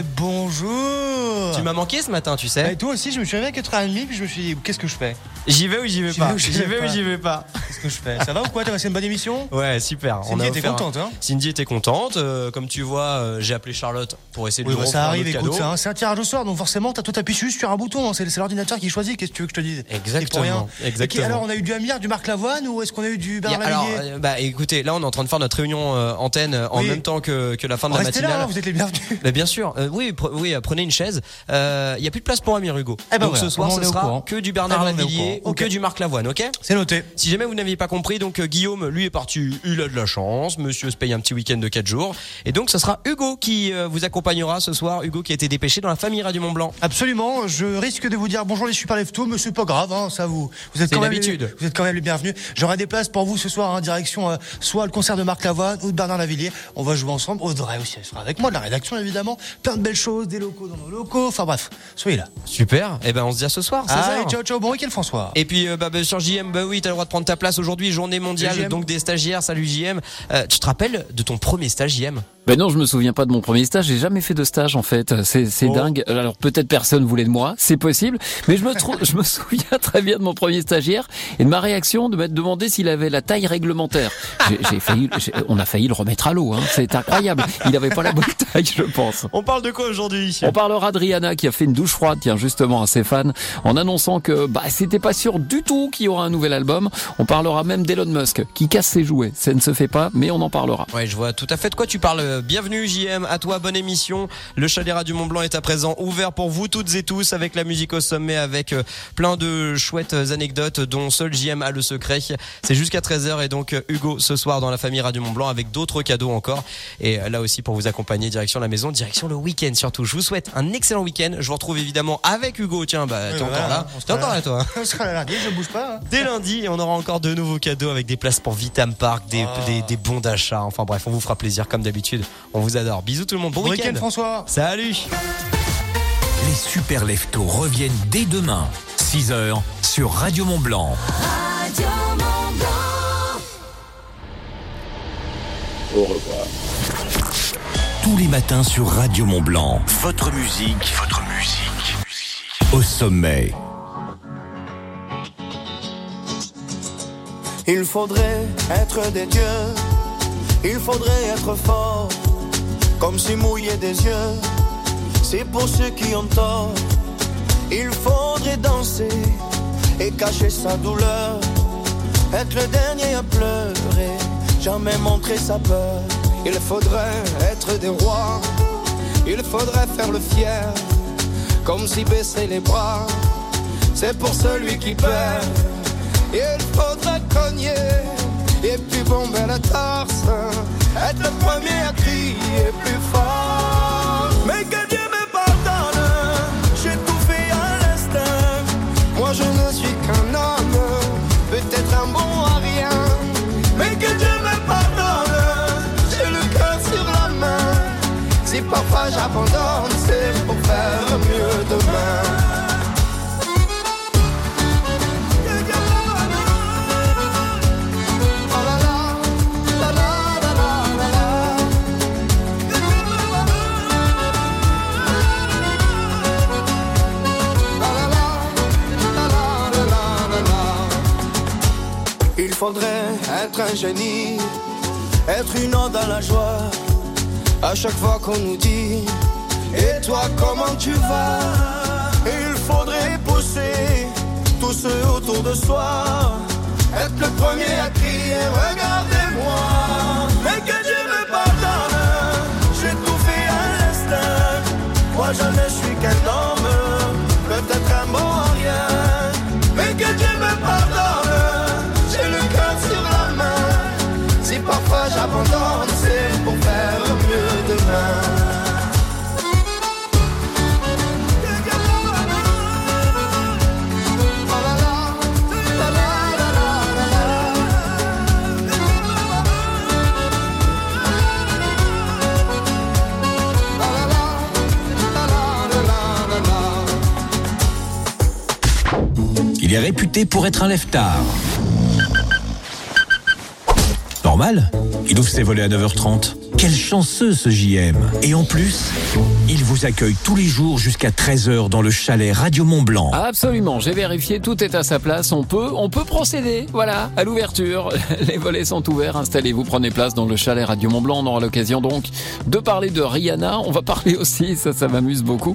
Bonjour. Tu m'as manqué ce matin, tu sais. Et toi aussi, je me suis réveillé à 4h30 puis je me suis dit, qu'est-ce que je fais? J'y vais ou j'y vais pas? J'y vais ou j'y vais pas? Qu'est-ce que je fais? Ça va ou quoi? T'as passé une bonne émission? Ouais, super. Cindy était contente, hein? Cindy était contente. Comme tu vois, j'ai appelé Charlotte pour essayer de lui ça arrive, écoute, c'est un tirage au sort, donc forcément, t'as tout appuyé juste sur un bouton. C'est l'ordinateur qui choisit. Qu'est-ce que tu veux que je te dise? Exactement. Et alors, on a eu du Amir, du Marc Lavoine, ou est-ce qu'on a eu du Bernard Lavilliers? Alors, écoutez, là, on est en train de faire notre réunion antenne en même temps que la fin de la matinale. Restez là, vous êtes les bienvenus. Mais bien sûr. Oui, prenez une chaise. Il y a plus de place pour Amir, Hugo. Donc ce soir, ce sera que du Bernard Lavilliers ou que du Marc Lavoine, ok? C'est noté. Si jamais vous n'aviez pas compris, donc Guillaume, lui, est parti. Il a de la chance. Monsieur se paye un petit week-end de 4 jours. Et donc, ce sera Hugo qui vous accompagnera ce soir. Hugo qui a été dépêché dans la famille Radio Mont-Blanc. Absolument. Je risque de vous dire bonjour les super leftos, mais c'est pas grave, hein, ça vous êtes quand même vous êtes quand même les bienvenus. J'aurai des places pour vous ce soir en direction soit le concert de Marc Lavoine ou de Bernard Lavilliers. On va jouer ensemble. Audrey aussi, elle sera avec moi de la rédaction évidemment. Plein de belles choses, des locaux dans nos locaux. Enfin bref, soyez là. Super. Et on se dit à ce soir. Allez, ciao, bon week-end François. Et puis sur JM, oui, t'as le droit de prendre ta place aujourd'hui, journée mondiale donc des stagiaires. Salut JM. Tu te rappelles de ton premier stage, JM? Non, je me souviens pas de mon premier stage. J'ai jamais fait de stage en fait. C'est dingue. Alors peut-être personne voulait de moi, c'est possible. Mais je me souviens très bien de mon premier stagiaire et de ma réaction de m'être demandé s'il avait la taille réglementaire. On a failli le remettre à l'eau. Hein. C'est incroyable. Il avait pas la bonne taille, je pense. On parle de quoi aujourd'hui? On parlera de Rihanna qui a fait une douche froide, tiens justement à ses fans, en annonçant que c'était pas sûr du tout qu'il y aura un nouvel album. On parlera même d'Elon Musk qui casse ses jouets. Ça ne se fait pas, mais on en parlera. Ouais, je vois tout à fait de quoi tu parles. Bienvenue JM, à toi, bonne émission. Le chalet Radio Mont-Blanc est à présent ouvert pour vous toutes et tous, avec la musique au sommet, avec plein de chouettes anecdotes dont seul JM a le secret. C'est jusqu'à 13h et donc Hugo ce soir dans la famille Radio Mont-Blanc avec d'autres cadeaux encore. Et là aussi pour vous accompagner direction la maison, direction le week-end surtout. Je vous souhaite un excellent week-end. Je vous retrouve évidemment avec Hugo. Tiens, t'es encore là. T'es encore là, toi. On sera là lundi, je bouge pas. Hein. Dès lundi, et on aura encore de nouveaux cadeaux avec des places pour Vitam Park, des bons d'achat. Enfin bref, on vous fera plaisir comme d'habitude. On vous adore. Bisous tout le monde. Bon week-end François. Salut. Les super leftos reviennent dès demain, 6h sur Radio Mont-Blanc. Radio Mont-Blanc. Au revoir. Tous les matins sur Radio Mont-Blanc. Votre musique au sommet. Il faudrait être des dieux, il faudrait être fort, comme si mouiller des yeux, c'est pour ceux qui ont tort. Il faudrait danser et cacher sa douleur, être le dernier à pleurer, jamais montrer sa peur. Il faudrait être des rois, il faudrait faire le fier, comme si baisser les bras, c'est pour celui qui perd. Il faudrait cogner et puis bomber la torse, être le premier à crier plus fort. Mais que Dieu me pardonne, j'ai tout fait à l'instinct. Moi je ne suis qu'un homme, peut-être un bon à rien. Mais que Dieu me pardonne, j'ai le cœur sur la main. Si parfois j'abandonne, c'est pour faire mieux demain. Il faudrait être un génie, être une ode à la joie. À chaque fois qu'on nous dit et toi comment tu vas? Il faudrait pousser tous ceux autour de soi, être le premier à crier regardez-moi. Mais que Dieu me pardonne, j'ai tout fait à l'instinct. Moi jamais je suis qu'un homme, peut-être un bon à rien. Mais que Dieu me pardonne, j'ai le cœur sur la main. Si parfois j'abandonne, c'est pour faire mieux demain. Il est réputé pour être un lève-tard. normal. Il ouvre ses volets à 9h30. Quel chanceux ce JM. Et en plus, il vous accueille tous les jours jusqu'à 13h dans le chalet Radio Mont-Blanc. Absolument, j'ai vérifié, tout est à sa place. On peut procéder, voilà, à l'ouverture. Les volets sont ouverts, installez-vous, prenez place dans le chalet Radio Mont-Blanc. On aura l'occasion donc de parler de Rihanna. On va parler aussi, ça m'amuse beaucoup,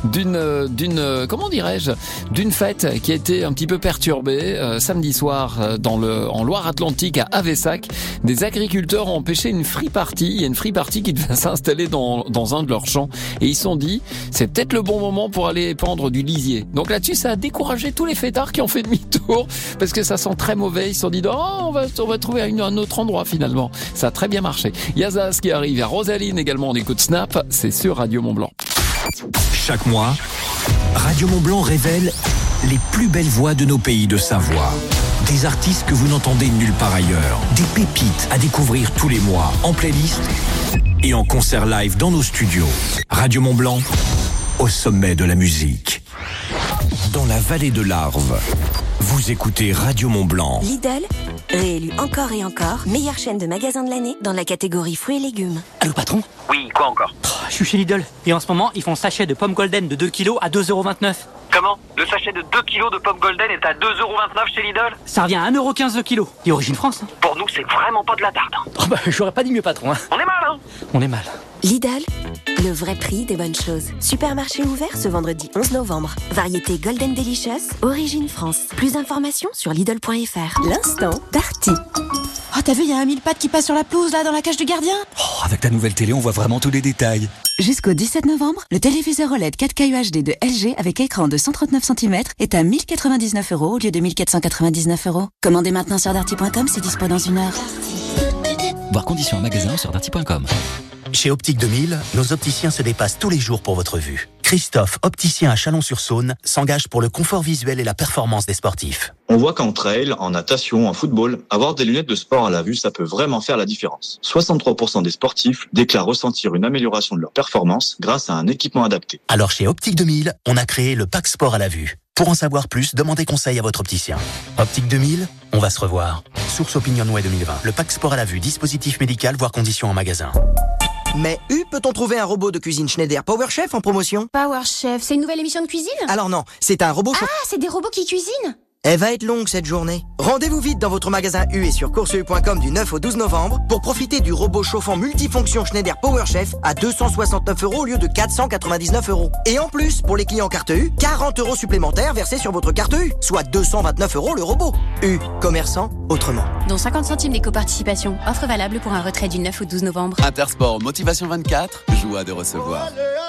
d'une comment dirais-je, d'une fête qui a été un petit peu perturbée samedi soir en Loire-Atlantique à Avessac. Des agriculteurs ont empêché une free party. Il y a une free party qui devait s'installer dans un de leurs champs et ils se sont dit c'est peut-être le bon moment pour aller pendre du lisier. Donc là-dessus ça a découragé tous les fêtards qui ont fait demi-tour parce que ça sent très mauvais. Ils se sont dit on va trouver un autre endroit finalement. Ça a très bien marché. Il y a Zaz qui arrive, il y a Rosaline également, on écoute Snap, c'est sur Radio Mont-Blanc. Chaque mois, Radio Mont-Blanc révèle les plus belles voix de nos pays de Savoie. Des artistes que vous n'entendez nulle part ailleurs. Des pépites à découvrir tous les mois, en playlist et en concert live dans nos studios. Radio Mont-Blanc, au sommet de la musique. Dans la vallée de l'Arve, vous écoutez Radio Mont-Blanc. Lidl, réélu encore et encore, meilleure chaîne de magasins de l'année dans la catégorie fruits et légumes. Allô patron ? Oui, quoi encore ? Je suis chez Lidl et en ce moment, ils font sachet de pommes golden de 2 kilos à 2,29€. Comment ? Le sachet de 2 kilos de pommes golden est à 2,29€ chez Lidl ? Ça revient à 1,15€ le kilo. Et origine France. Hein. Pour nous, c'est vraiment pas de la tarde. Oh bah, j'aurais pas dit mieux patron. Hein. On est mal, hein ? On est mal. Lidl, le vrai prix des bonnes choses. Supermarché ouvert ce vendredi 11 novembre. Variété Golden Delicious, origine France. Plus d'informations sur Lidl.fr. L'instant parti. Oh, t'as vu, il y a un mille pattes qui passe sur la pelouse, là, dans la cage du gardien. Oh, avec ta nouvelle télé, on voit vraiment tous les détails. Jusqu'au 17 novembre, le téléviseur OLED 4K UHD de LG avec écran de 139 cm est à 1099€ au lieu de 1499€. Commandez maintenant sur darty.com, c'est dispo dans 1 heure. Voir conditions en magasin sur darty.com. Chez Optique 2000, nos opticiens se dépassent tous les jours pour votre vue. Christophe, opticien à Chalon-sur-Saône, s'engage pour le confort visuel et la performance des sportifs. On voit qu'en trail, en natation, en football, avoir des lunettes de sport à la vue, ça peut vraiment faire la différence. 63% des sportifs déclarent ressentir une amélioration de leur performance grâce à un équipement adapté. Alors chez Optique 2000, on a créé le pack sport à la vue. Pour en savoir plus, demandez conseil à votre opticien. Optique 2000, on va se revoir. Source Opinionway 2020. Le pack sport à la vue, dispositif médical, voire conditions en magasin. Mais peut-on trouver un robot de cuisine Schneider PowerChef en promotion ? PowerChef, c'est une nouvelle émission de cuisine ? Alors non, c'est un robot... Ah, c'est des robots qui cuisinent ? Elle va être longue cette journée. Rendez-vous vite dans votre magasin U et sur courseu.com du 9 au 12 novembre pour profiter du robot chauffant multifonction Schneider PowerChef à 269€ au lieu de 499€. Et en plus, pour les clients carte U, 40€ supplémentaires versés sur votre carte U, soit 229€ le robot. U, commerçant, autrement. Dont 50 centimes d'éco-participation. Offre valable pour un retrait du 9 au 12 novembre. Intersport, motivation 24, joie de recevoir.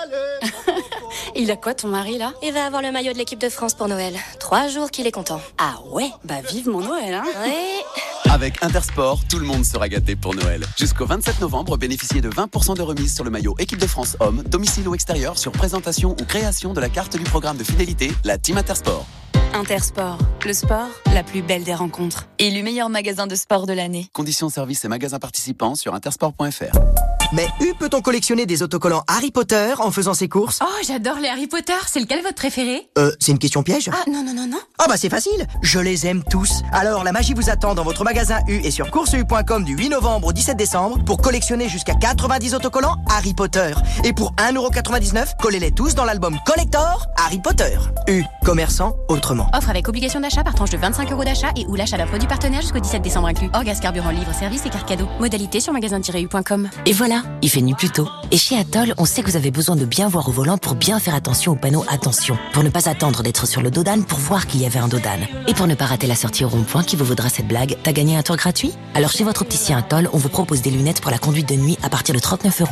Il a quoi ton mari là ? Il va avoir le maillot de l'équipe de France pour Noël. 3 jours qu'il est content. Ah ouais ? Bah vivement Noël hein ? Oui. Avec Intersport, tout le monde sera gâté pour Noël. Jusqu'au 27 novembre, bénéficiez de 20% de remise sur le maillot équipe de France homme, domicile ou extérieur sur présentation ou création de la carte du programme de fidélité, la Team Intersport. Intersport, le sport, la plus belle des rencontres. Élu meilleur magasin de sport de l'année. Conditions services et magasins participants sur intersport.fr. Mais peut-on collectionner des autocollants Harry Potter en faisant ses courses ? Oh, j'adore les Harry Potter. C'est lequel votre préféré ? C'est une question piège ? Ah, non. Ah bah c'est facile, je les aime tous. Alors la magie vous attend dans votre magasin U et sur courseu.com du 8 novembre au 17 décembre pour collectionner jusqu'à 90 autocollants Harry Potter. Et pour 1,99€, collez-les tous dans l'album Collector Harry Potter. U, commerçant autrement. Offre avec obligation d'achat par tranche de 25€ d'achat et ou l'achat d'un produit partenaire jusqu'au 17 décembre inclus. Hors gaz, carburant, livre, service et carte cadeau. Modalité sur magasin-u.com. Et voilà, il fait nuit plus tôt. Et chez Atoll, on sait que vous avez besoin de bien voir au volant pour bien faire attention aux panneaux attention. Pour ne pas attendre d'être sur le dos d'âne pour voir qu'il y avait un dos d'âne. Et pour ne pas rater la sortie au rond-point qui vous vaudra cette blague, t'as gagné un tour gratuit ? Alors chez votre opticien Atoll, on vous propose des lunettes pour la conduite de nuit à partir de 39€.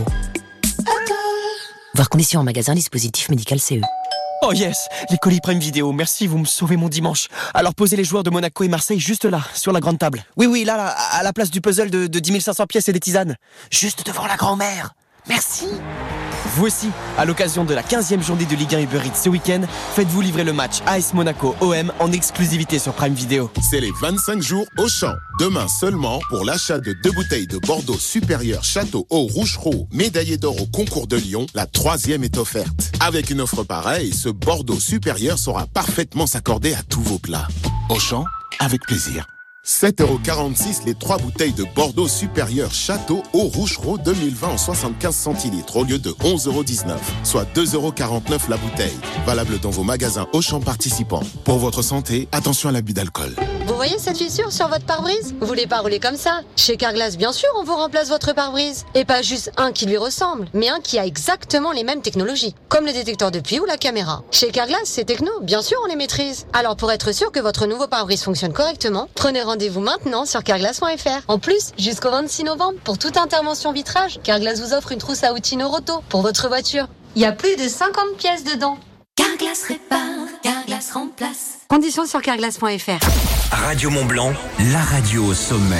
Voir conditions en magasin, dispositif médical CE. Oh yes, les colis Prime Vidéo, merci, vous me sauvez mon dimanche. Alors posez les joueurs de Monaco et Marseille juste là, sur la grande table. Oui, là, à la place du puzzle de 10 500 pièces et des tisanes. Juste devant la grand-mère. Merci. Vous aussi, à l'occasion de la 15e journée de Ligue 1 Uber Eats ce week-end, faites-vous livrer le match AS Monaco OM en exclusivité sur Prime Vidéo. C'est les 25 jours Auchan. Demain seulement, pour l'achat de 2 bouteilles de Bordeaux Supérieur Château Haut Rouchereau, médaillé d'or au concours de Lyon, la 3e est offerte. Avec une offre pareille, ce Bordeaux Supérieur saura parfaitement s'accorder à tous vos plats. Auchan, avec plaisir. 7,46€ les 3 bouteilles de Bordeaux Supérieur Château Haut Rouchereau 2020 en 75 centilitres au lieu de 11,19€, soit 2,49€ la bouteille. Valable dans vos magasins Auchan participants. Pour votre santé, attention à l'abus d'alcool. Vous voyez cette fissure sur votre pare-brise? Vous voulez pas rouler comme ça? Chez Carglass, bien sûr, on vous remplace votre pare-brise. Et pas juste un qui lui ressemble, mais un qui a exactement les mêmes technologies, comme le détecteur de pluie ou la caméra. Chez Carglass, c'est techno, bien sûr, on les maîtrise. Alors pour être sûr que votre nouveau pare-brise fonctionne correctement, prenez rendez-vous maintenant sur carglass.fr. En plus, jusqu'au 26 novembre, pour toute intervention vitrage, Carglass vous offre une trousse à outils Noroto pour votre voiture. Il y a plus de 50 pièces dedans. Carglass répare, Carglass remplace. Conditions sur carglass.fr. Radio Mont-Blanc, la radio au sommet.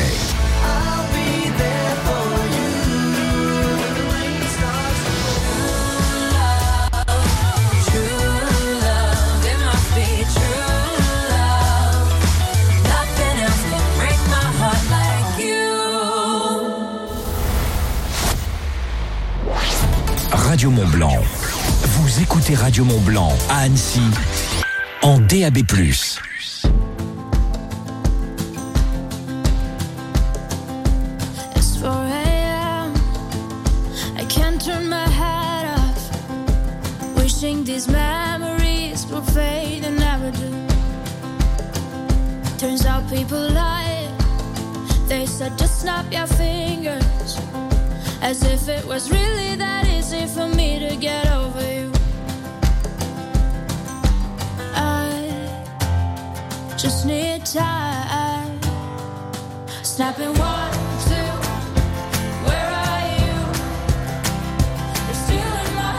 Radio Mont-Blanc. Vous écoutez Radio Mont-Blanc à Annecy en DAB+. It's 4 a.m. I can't turn my head off. Wishing these memories will fade and never do. Turns out people lie. They said just snap your fingers. As if it was really that easy for me to get over you. I just need time. Snapping 1, 2, where are you? You're still in my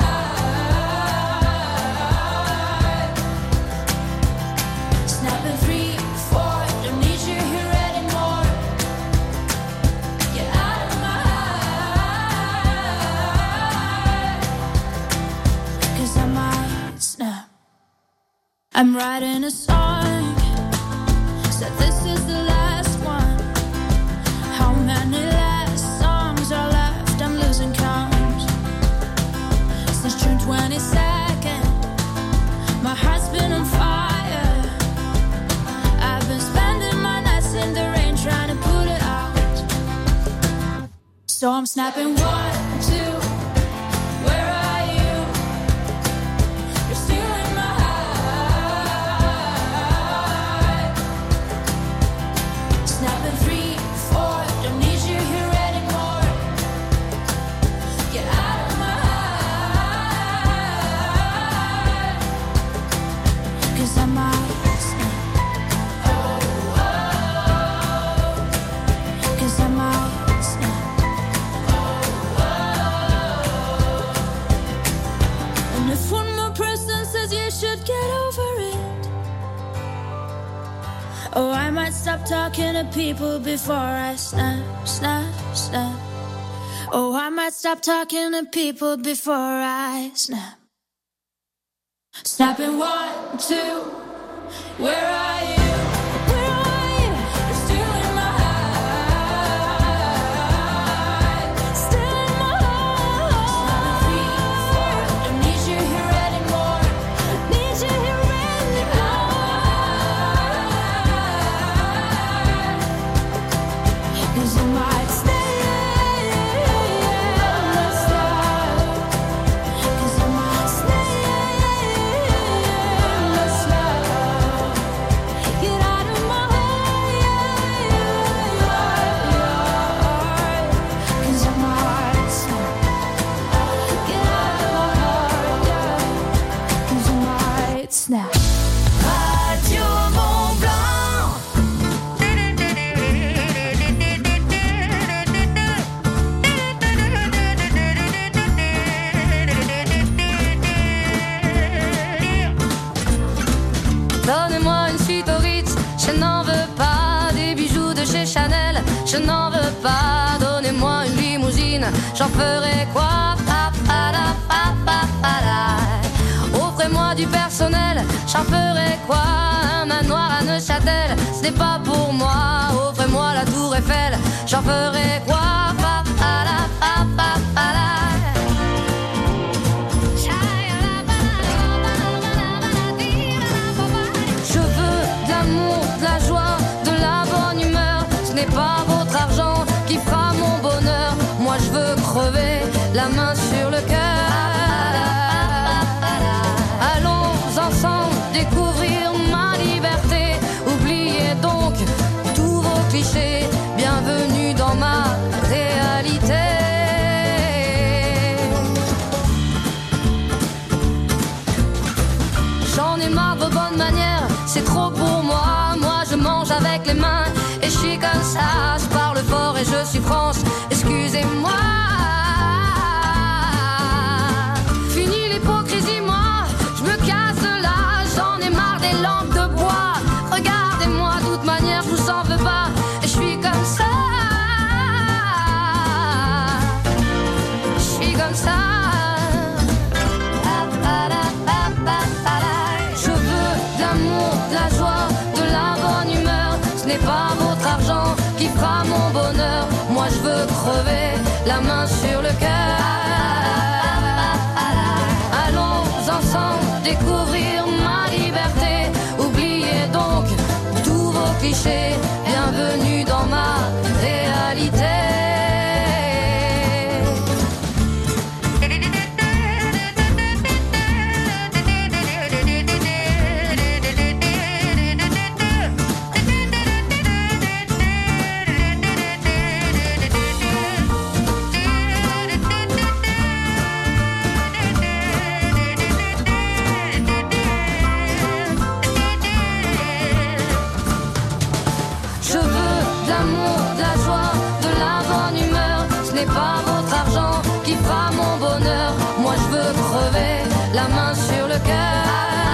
heart. Snapping 3, 4, don't need you here anymore. Get out of my heart. 'Cause I might snap. I'm writing a song. Said this is the last one. How many last songs are left? I'm losing count. Since June 22nd, my heart's been on fire. I've been spending my nights in the rain trying to put it out. So I'm snapping 1, 2, where are you? You're still in my heart. Snapping 3, 4, don't need you here anymore. Get out of my heart. 'Cause I might snap. Oh, oh. 'Cause I might snap. Oh, oh. And if one more person says you should get over it, oh, I might stop talking to people before I snap, snap, snap. Oh, I might stop talking to people before I snap. Snapping 1, 2, where are you? Where are you? You're still in my heart. Still in my heart. 3, 4, don't need you here anymore. Need you here anymore. 'Cause I might stay. Let's stop. 'Cause I might stay. Let's stop. Get out of my heart. 'Cause I might stop. Get out of my heart. 'Cause I might snap. Radio Mont-Blanc. Donnez-moi une suite au Ritz, je n'en veux pas. Des bijoux de chez Chanel, je n'en veux pas. Donnez-moi une limousine, j'en ferai quoi? Offrez-moi du personnel, j'en ferai quoi? Un manoir à Neuchâtel, ce n'est pas pour moi. Offrez-moi la tour Eiffel, j'en ferai quoi? Je veux de l'amour, de la joie, de la bonne humeur. découvrir ma liberté. Oubliez donc tous vos clichés, bienvenue dans ma réalité. J'en ai marre de vos bonnes manières, c'est trop pour moi. Moi je mange avec les mains et je suis comme ça. Je parle fort et je suis franche, excusez-moi. Fini l'hypocrisie, moi, je me casse de là. J'en ai marre des lampes de bois. Regardez-moi, de toute manière, je vous en veux pas. Et je suis comme ça. Je suis comme ça. Je veux de l'amour, de la joie, de la bonne humeur. Ce n'est pas votre argent qui fera mon bonheur. Moi je veux crever, la main sur le cœur. Allons ensemble découvrir ma liberté. Oubliez donc tous vos clichés, bienvenue dans ma réalité. Pas votre argent qui fera mon bonheur. Moi je veux crever, la main sur le cœur.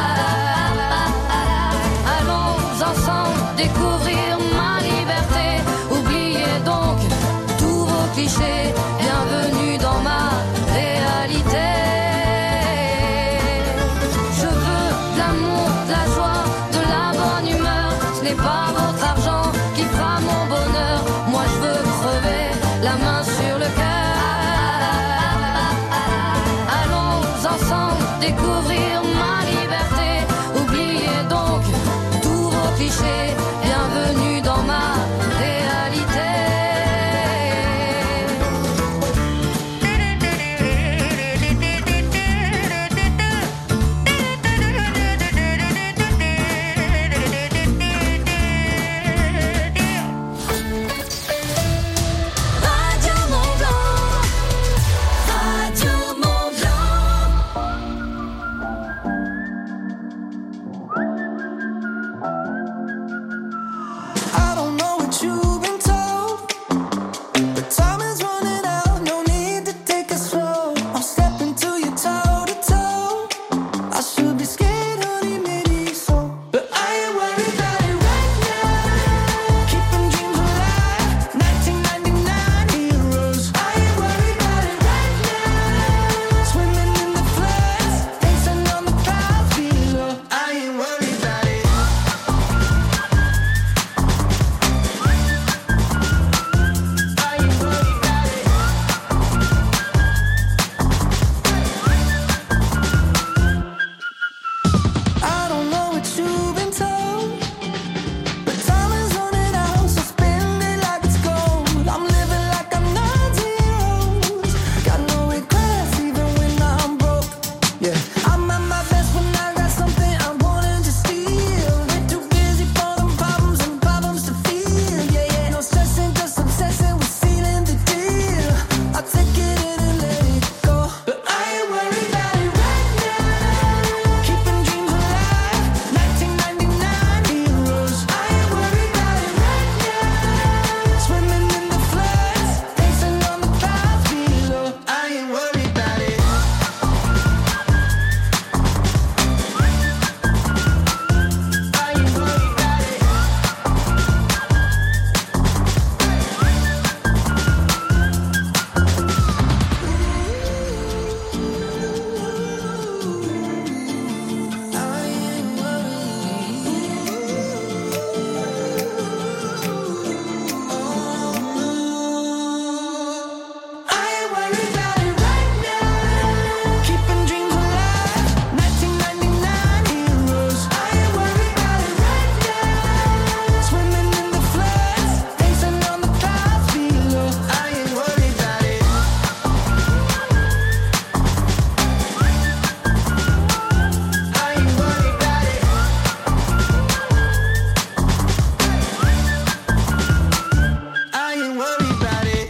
Allons ensemble découvrir ma liberté. Oubliez donc tous vos clichés, bienvenue dans ma réalité. Je veux de l'amour, de la joie, de la bonne humeur. Ce n'est pas votre argent qui fera mon bonheur. Moi je veux crever, la main sur le cœur. Allons ensemble découvrir ma liberté. Oubliez donc tous vos clichés, bienvenue dans ma réalité.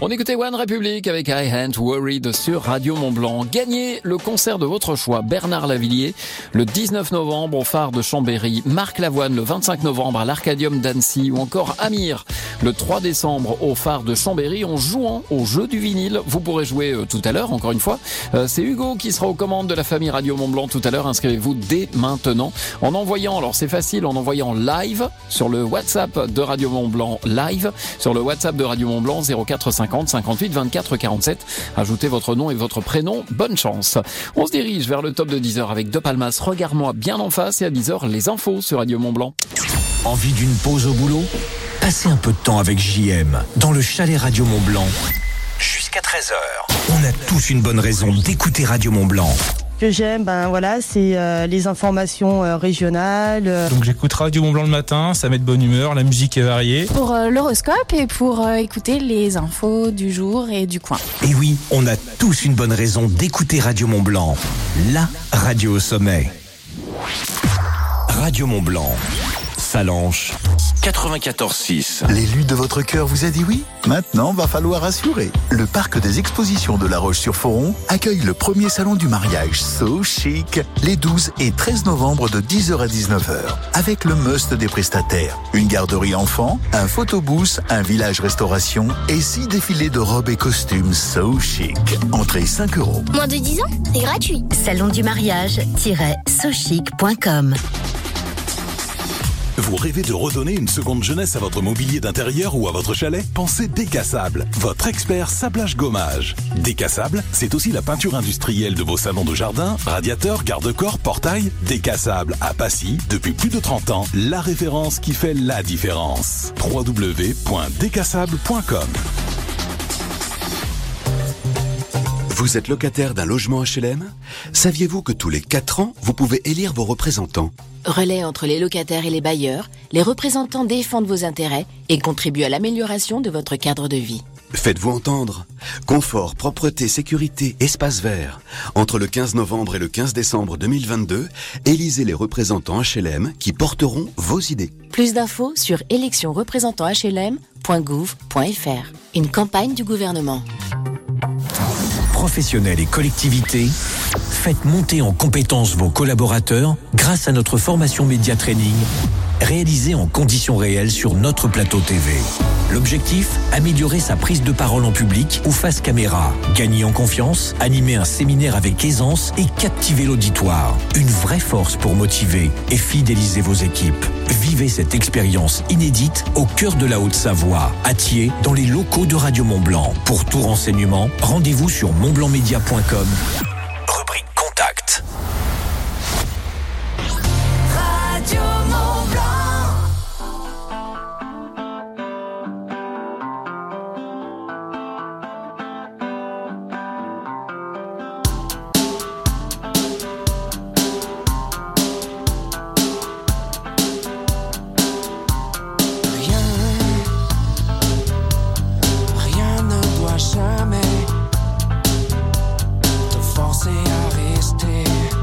On écoutait One Republic avec I Ain't Worried sur Radio Mont-Blanc. Gagnez le concert de votre choix. Bernard Lavillier le 19 novembre au Phare de Chambéry, Marc Lavoine le 25 novembre à l'Arcadium d'Annecy ou encore Amir le 3 décembre au Phare de Chambéry en jouant au jeu du vinyle. Vous pourrez jouer tout à l'heure, encore une fois. C'est Hugo qui sera aux commandes de la famille Radio Mont-Blanc tout à l'heure. Inscrivez-vous dès maintenant en envoyant, alors c'est facile, en envoyant live sur le WhatsApp de Radio Mont-Blanc live, sur le WhatsApp de Radio Mont-Blanc 0450 58 24 47. Ajoutez votre nom et votre prénom. Bonne chance. On se dirige vers le top de 10h avec De Palmas. Regarde-moi bien en face et à 10h les infos sur Radio Mont-Blanc. Envie d'une pause au boulot ? Passez un peu de temps avec JM dans le chalet Radio Mont-Blanc. Jusqu'à 13h. On a tous une bonne raison d'écouter Radio Mont-Blanc. Ce que j'aime, c'est les informations régionales. Donc j'écoute Radio Mont-Blanc le matin, ça met de bonne humeur, la musique est variée. Pour l'horoscope et pour écouter les infos du jour et du coin. Et oui, on a tous une bonne raison d'écouter Radio Mont-Blanc, la radio au sommet. Radio Mont-Blanc, Salanches, 94.6. L'élu de votre cœur vous a dit oui ? Maintenant, va falloir assurer. Le parc des expositions de La Roche-sur-Foron accueille le premier salon du mariage So Chic les 12 et 13 novembre de 10h à 19h. Avec le must des prestataires. Une garderie enfant, un photobooth, un village restauration et 6 défilés de robes et costumes So Chic. Entrée 5 €. Moins de 10 ans, c'est gratuit. Salon du mariage-sochic.com. Vous rêvez de redonner une seconde jeunesse à votre mobilier d'intérieur ou à votre chalet ? Pensez Décassable, votre expert sablage-gommage. Décassable, c'est aussi la peinture industrielle de vos salons de jardin, radiateurs, garde-corps, portails. Décassable à Passy, depuis plus de 30 ans, la référence qui fait la différence. www.décassable.com. Vous êtes locataire d'un logement HLM ? Saviez-vous que tous les 4 ans, vous pouvez élire vos représentants ? Relais entre les locataires et les bailleurs, les représentants défendent vos intérêts et contribuent à l'amélioration de votre cadre de vie. Faites-vous entendre. Confort, propreté, sécurité, espace vert. Entre le 15 novembre et le 15 décembre 2022, élisez les représentants HLM qui porteront vos idées. Plus d'infos sur électionreprésentantshlm.gouv.fr. Une campagne du gouvernement. Professionnels et collectivités, faites monter en compétences vos collaborateurs grâce à notre formation Média Training, réalisée en conditions réelles sur notre plateau TV. L'objectif, améliorer sa prise de parole en public ou face caméra, gagner en confiance, animer un séminaire avec aisance et captiver l'auditoire. Une vraie force pour motiver et fidéliser vos équipes. Vivez cette expérience inédite au cœur de la Haute-Savoie, à Thiers, dans les locaux de Radio Mont-Blanc. Pour tout renseignement, rendez-vous sur montblancmedia.com. Rubrique Contact. Radio Mont-Blanc. Rien ne doit jamais te forcer à rester.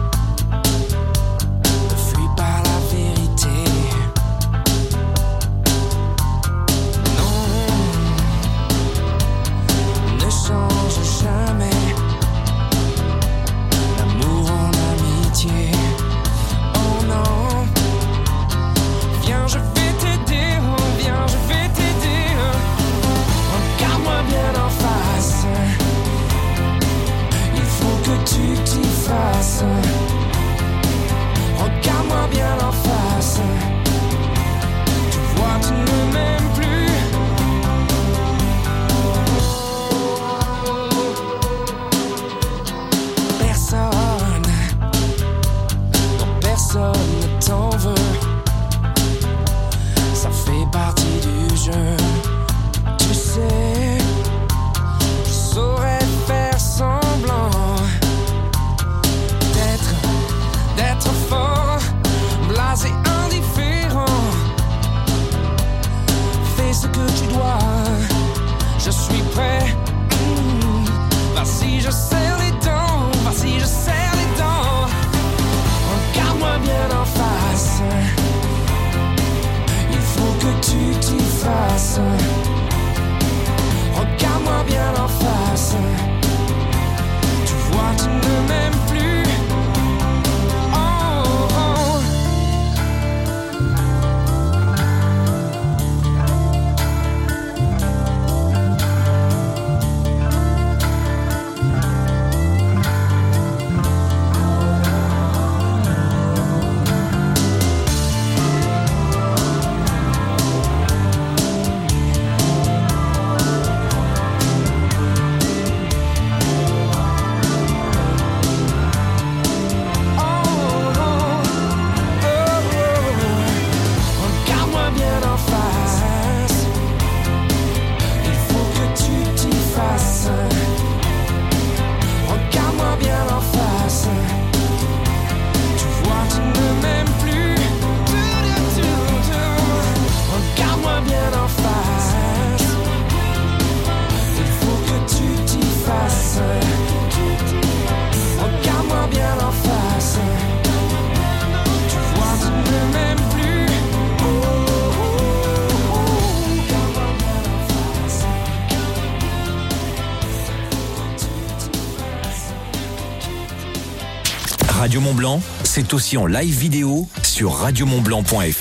Radio Mont Blanc, c'est aussi en live vidéo sur radiomontblanc.fr.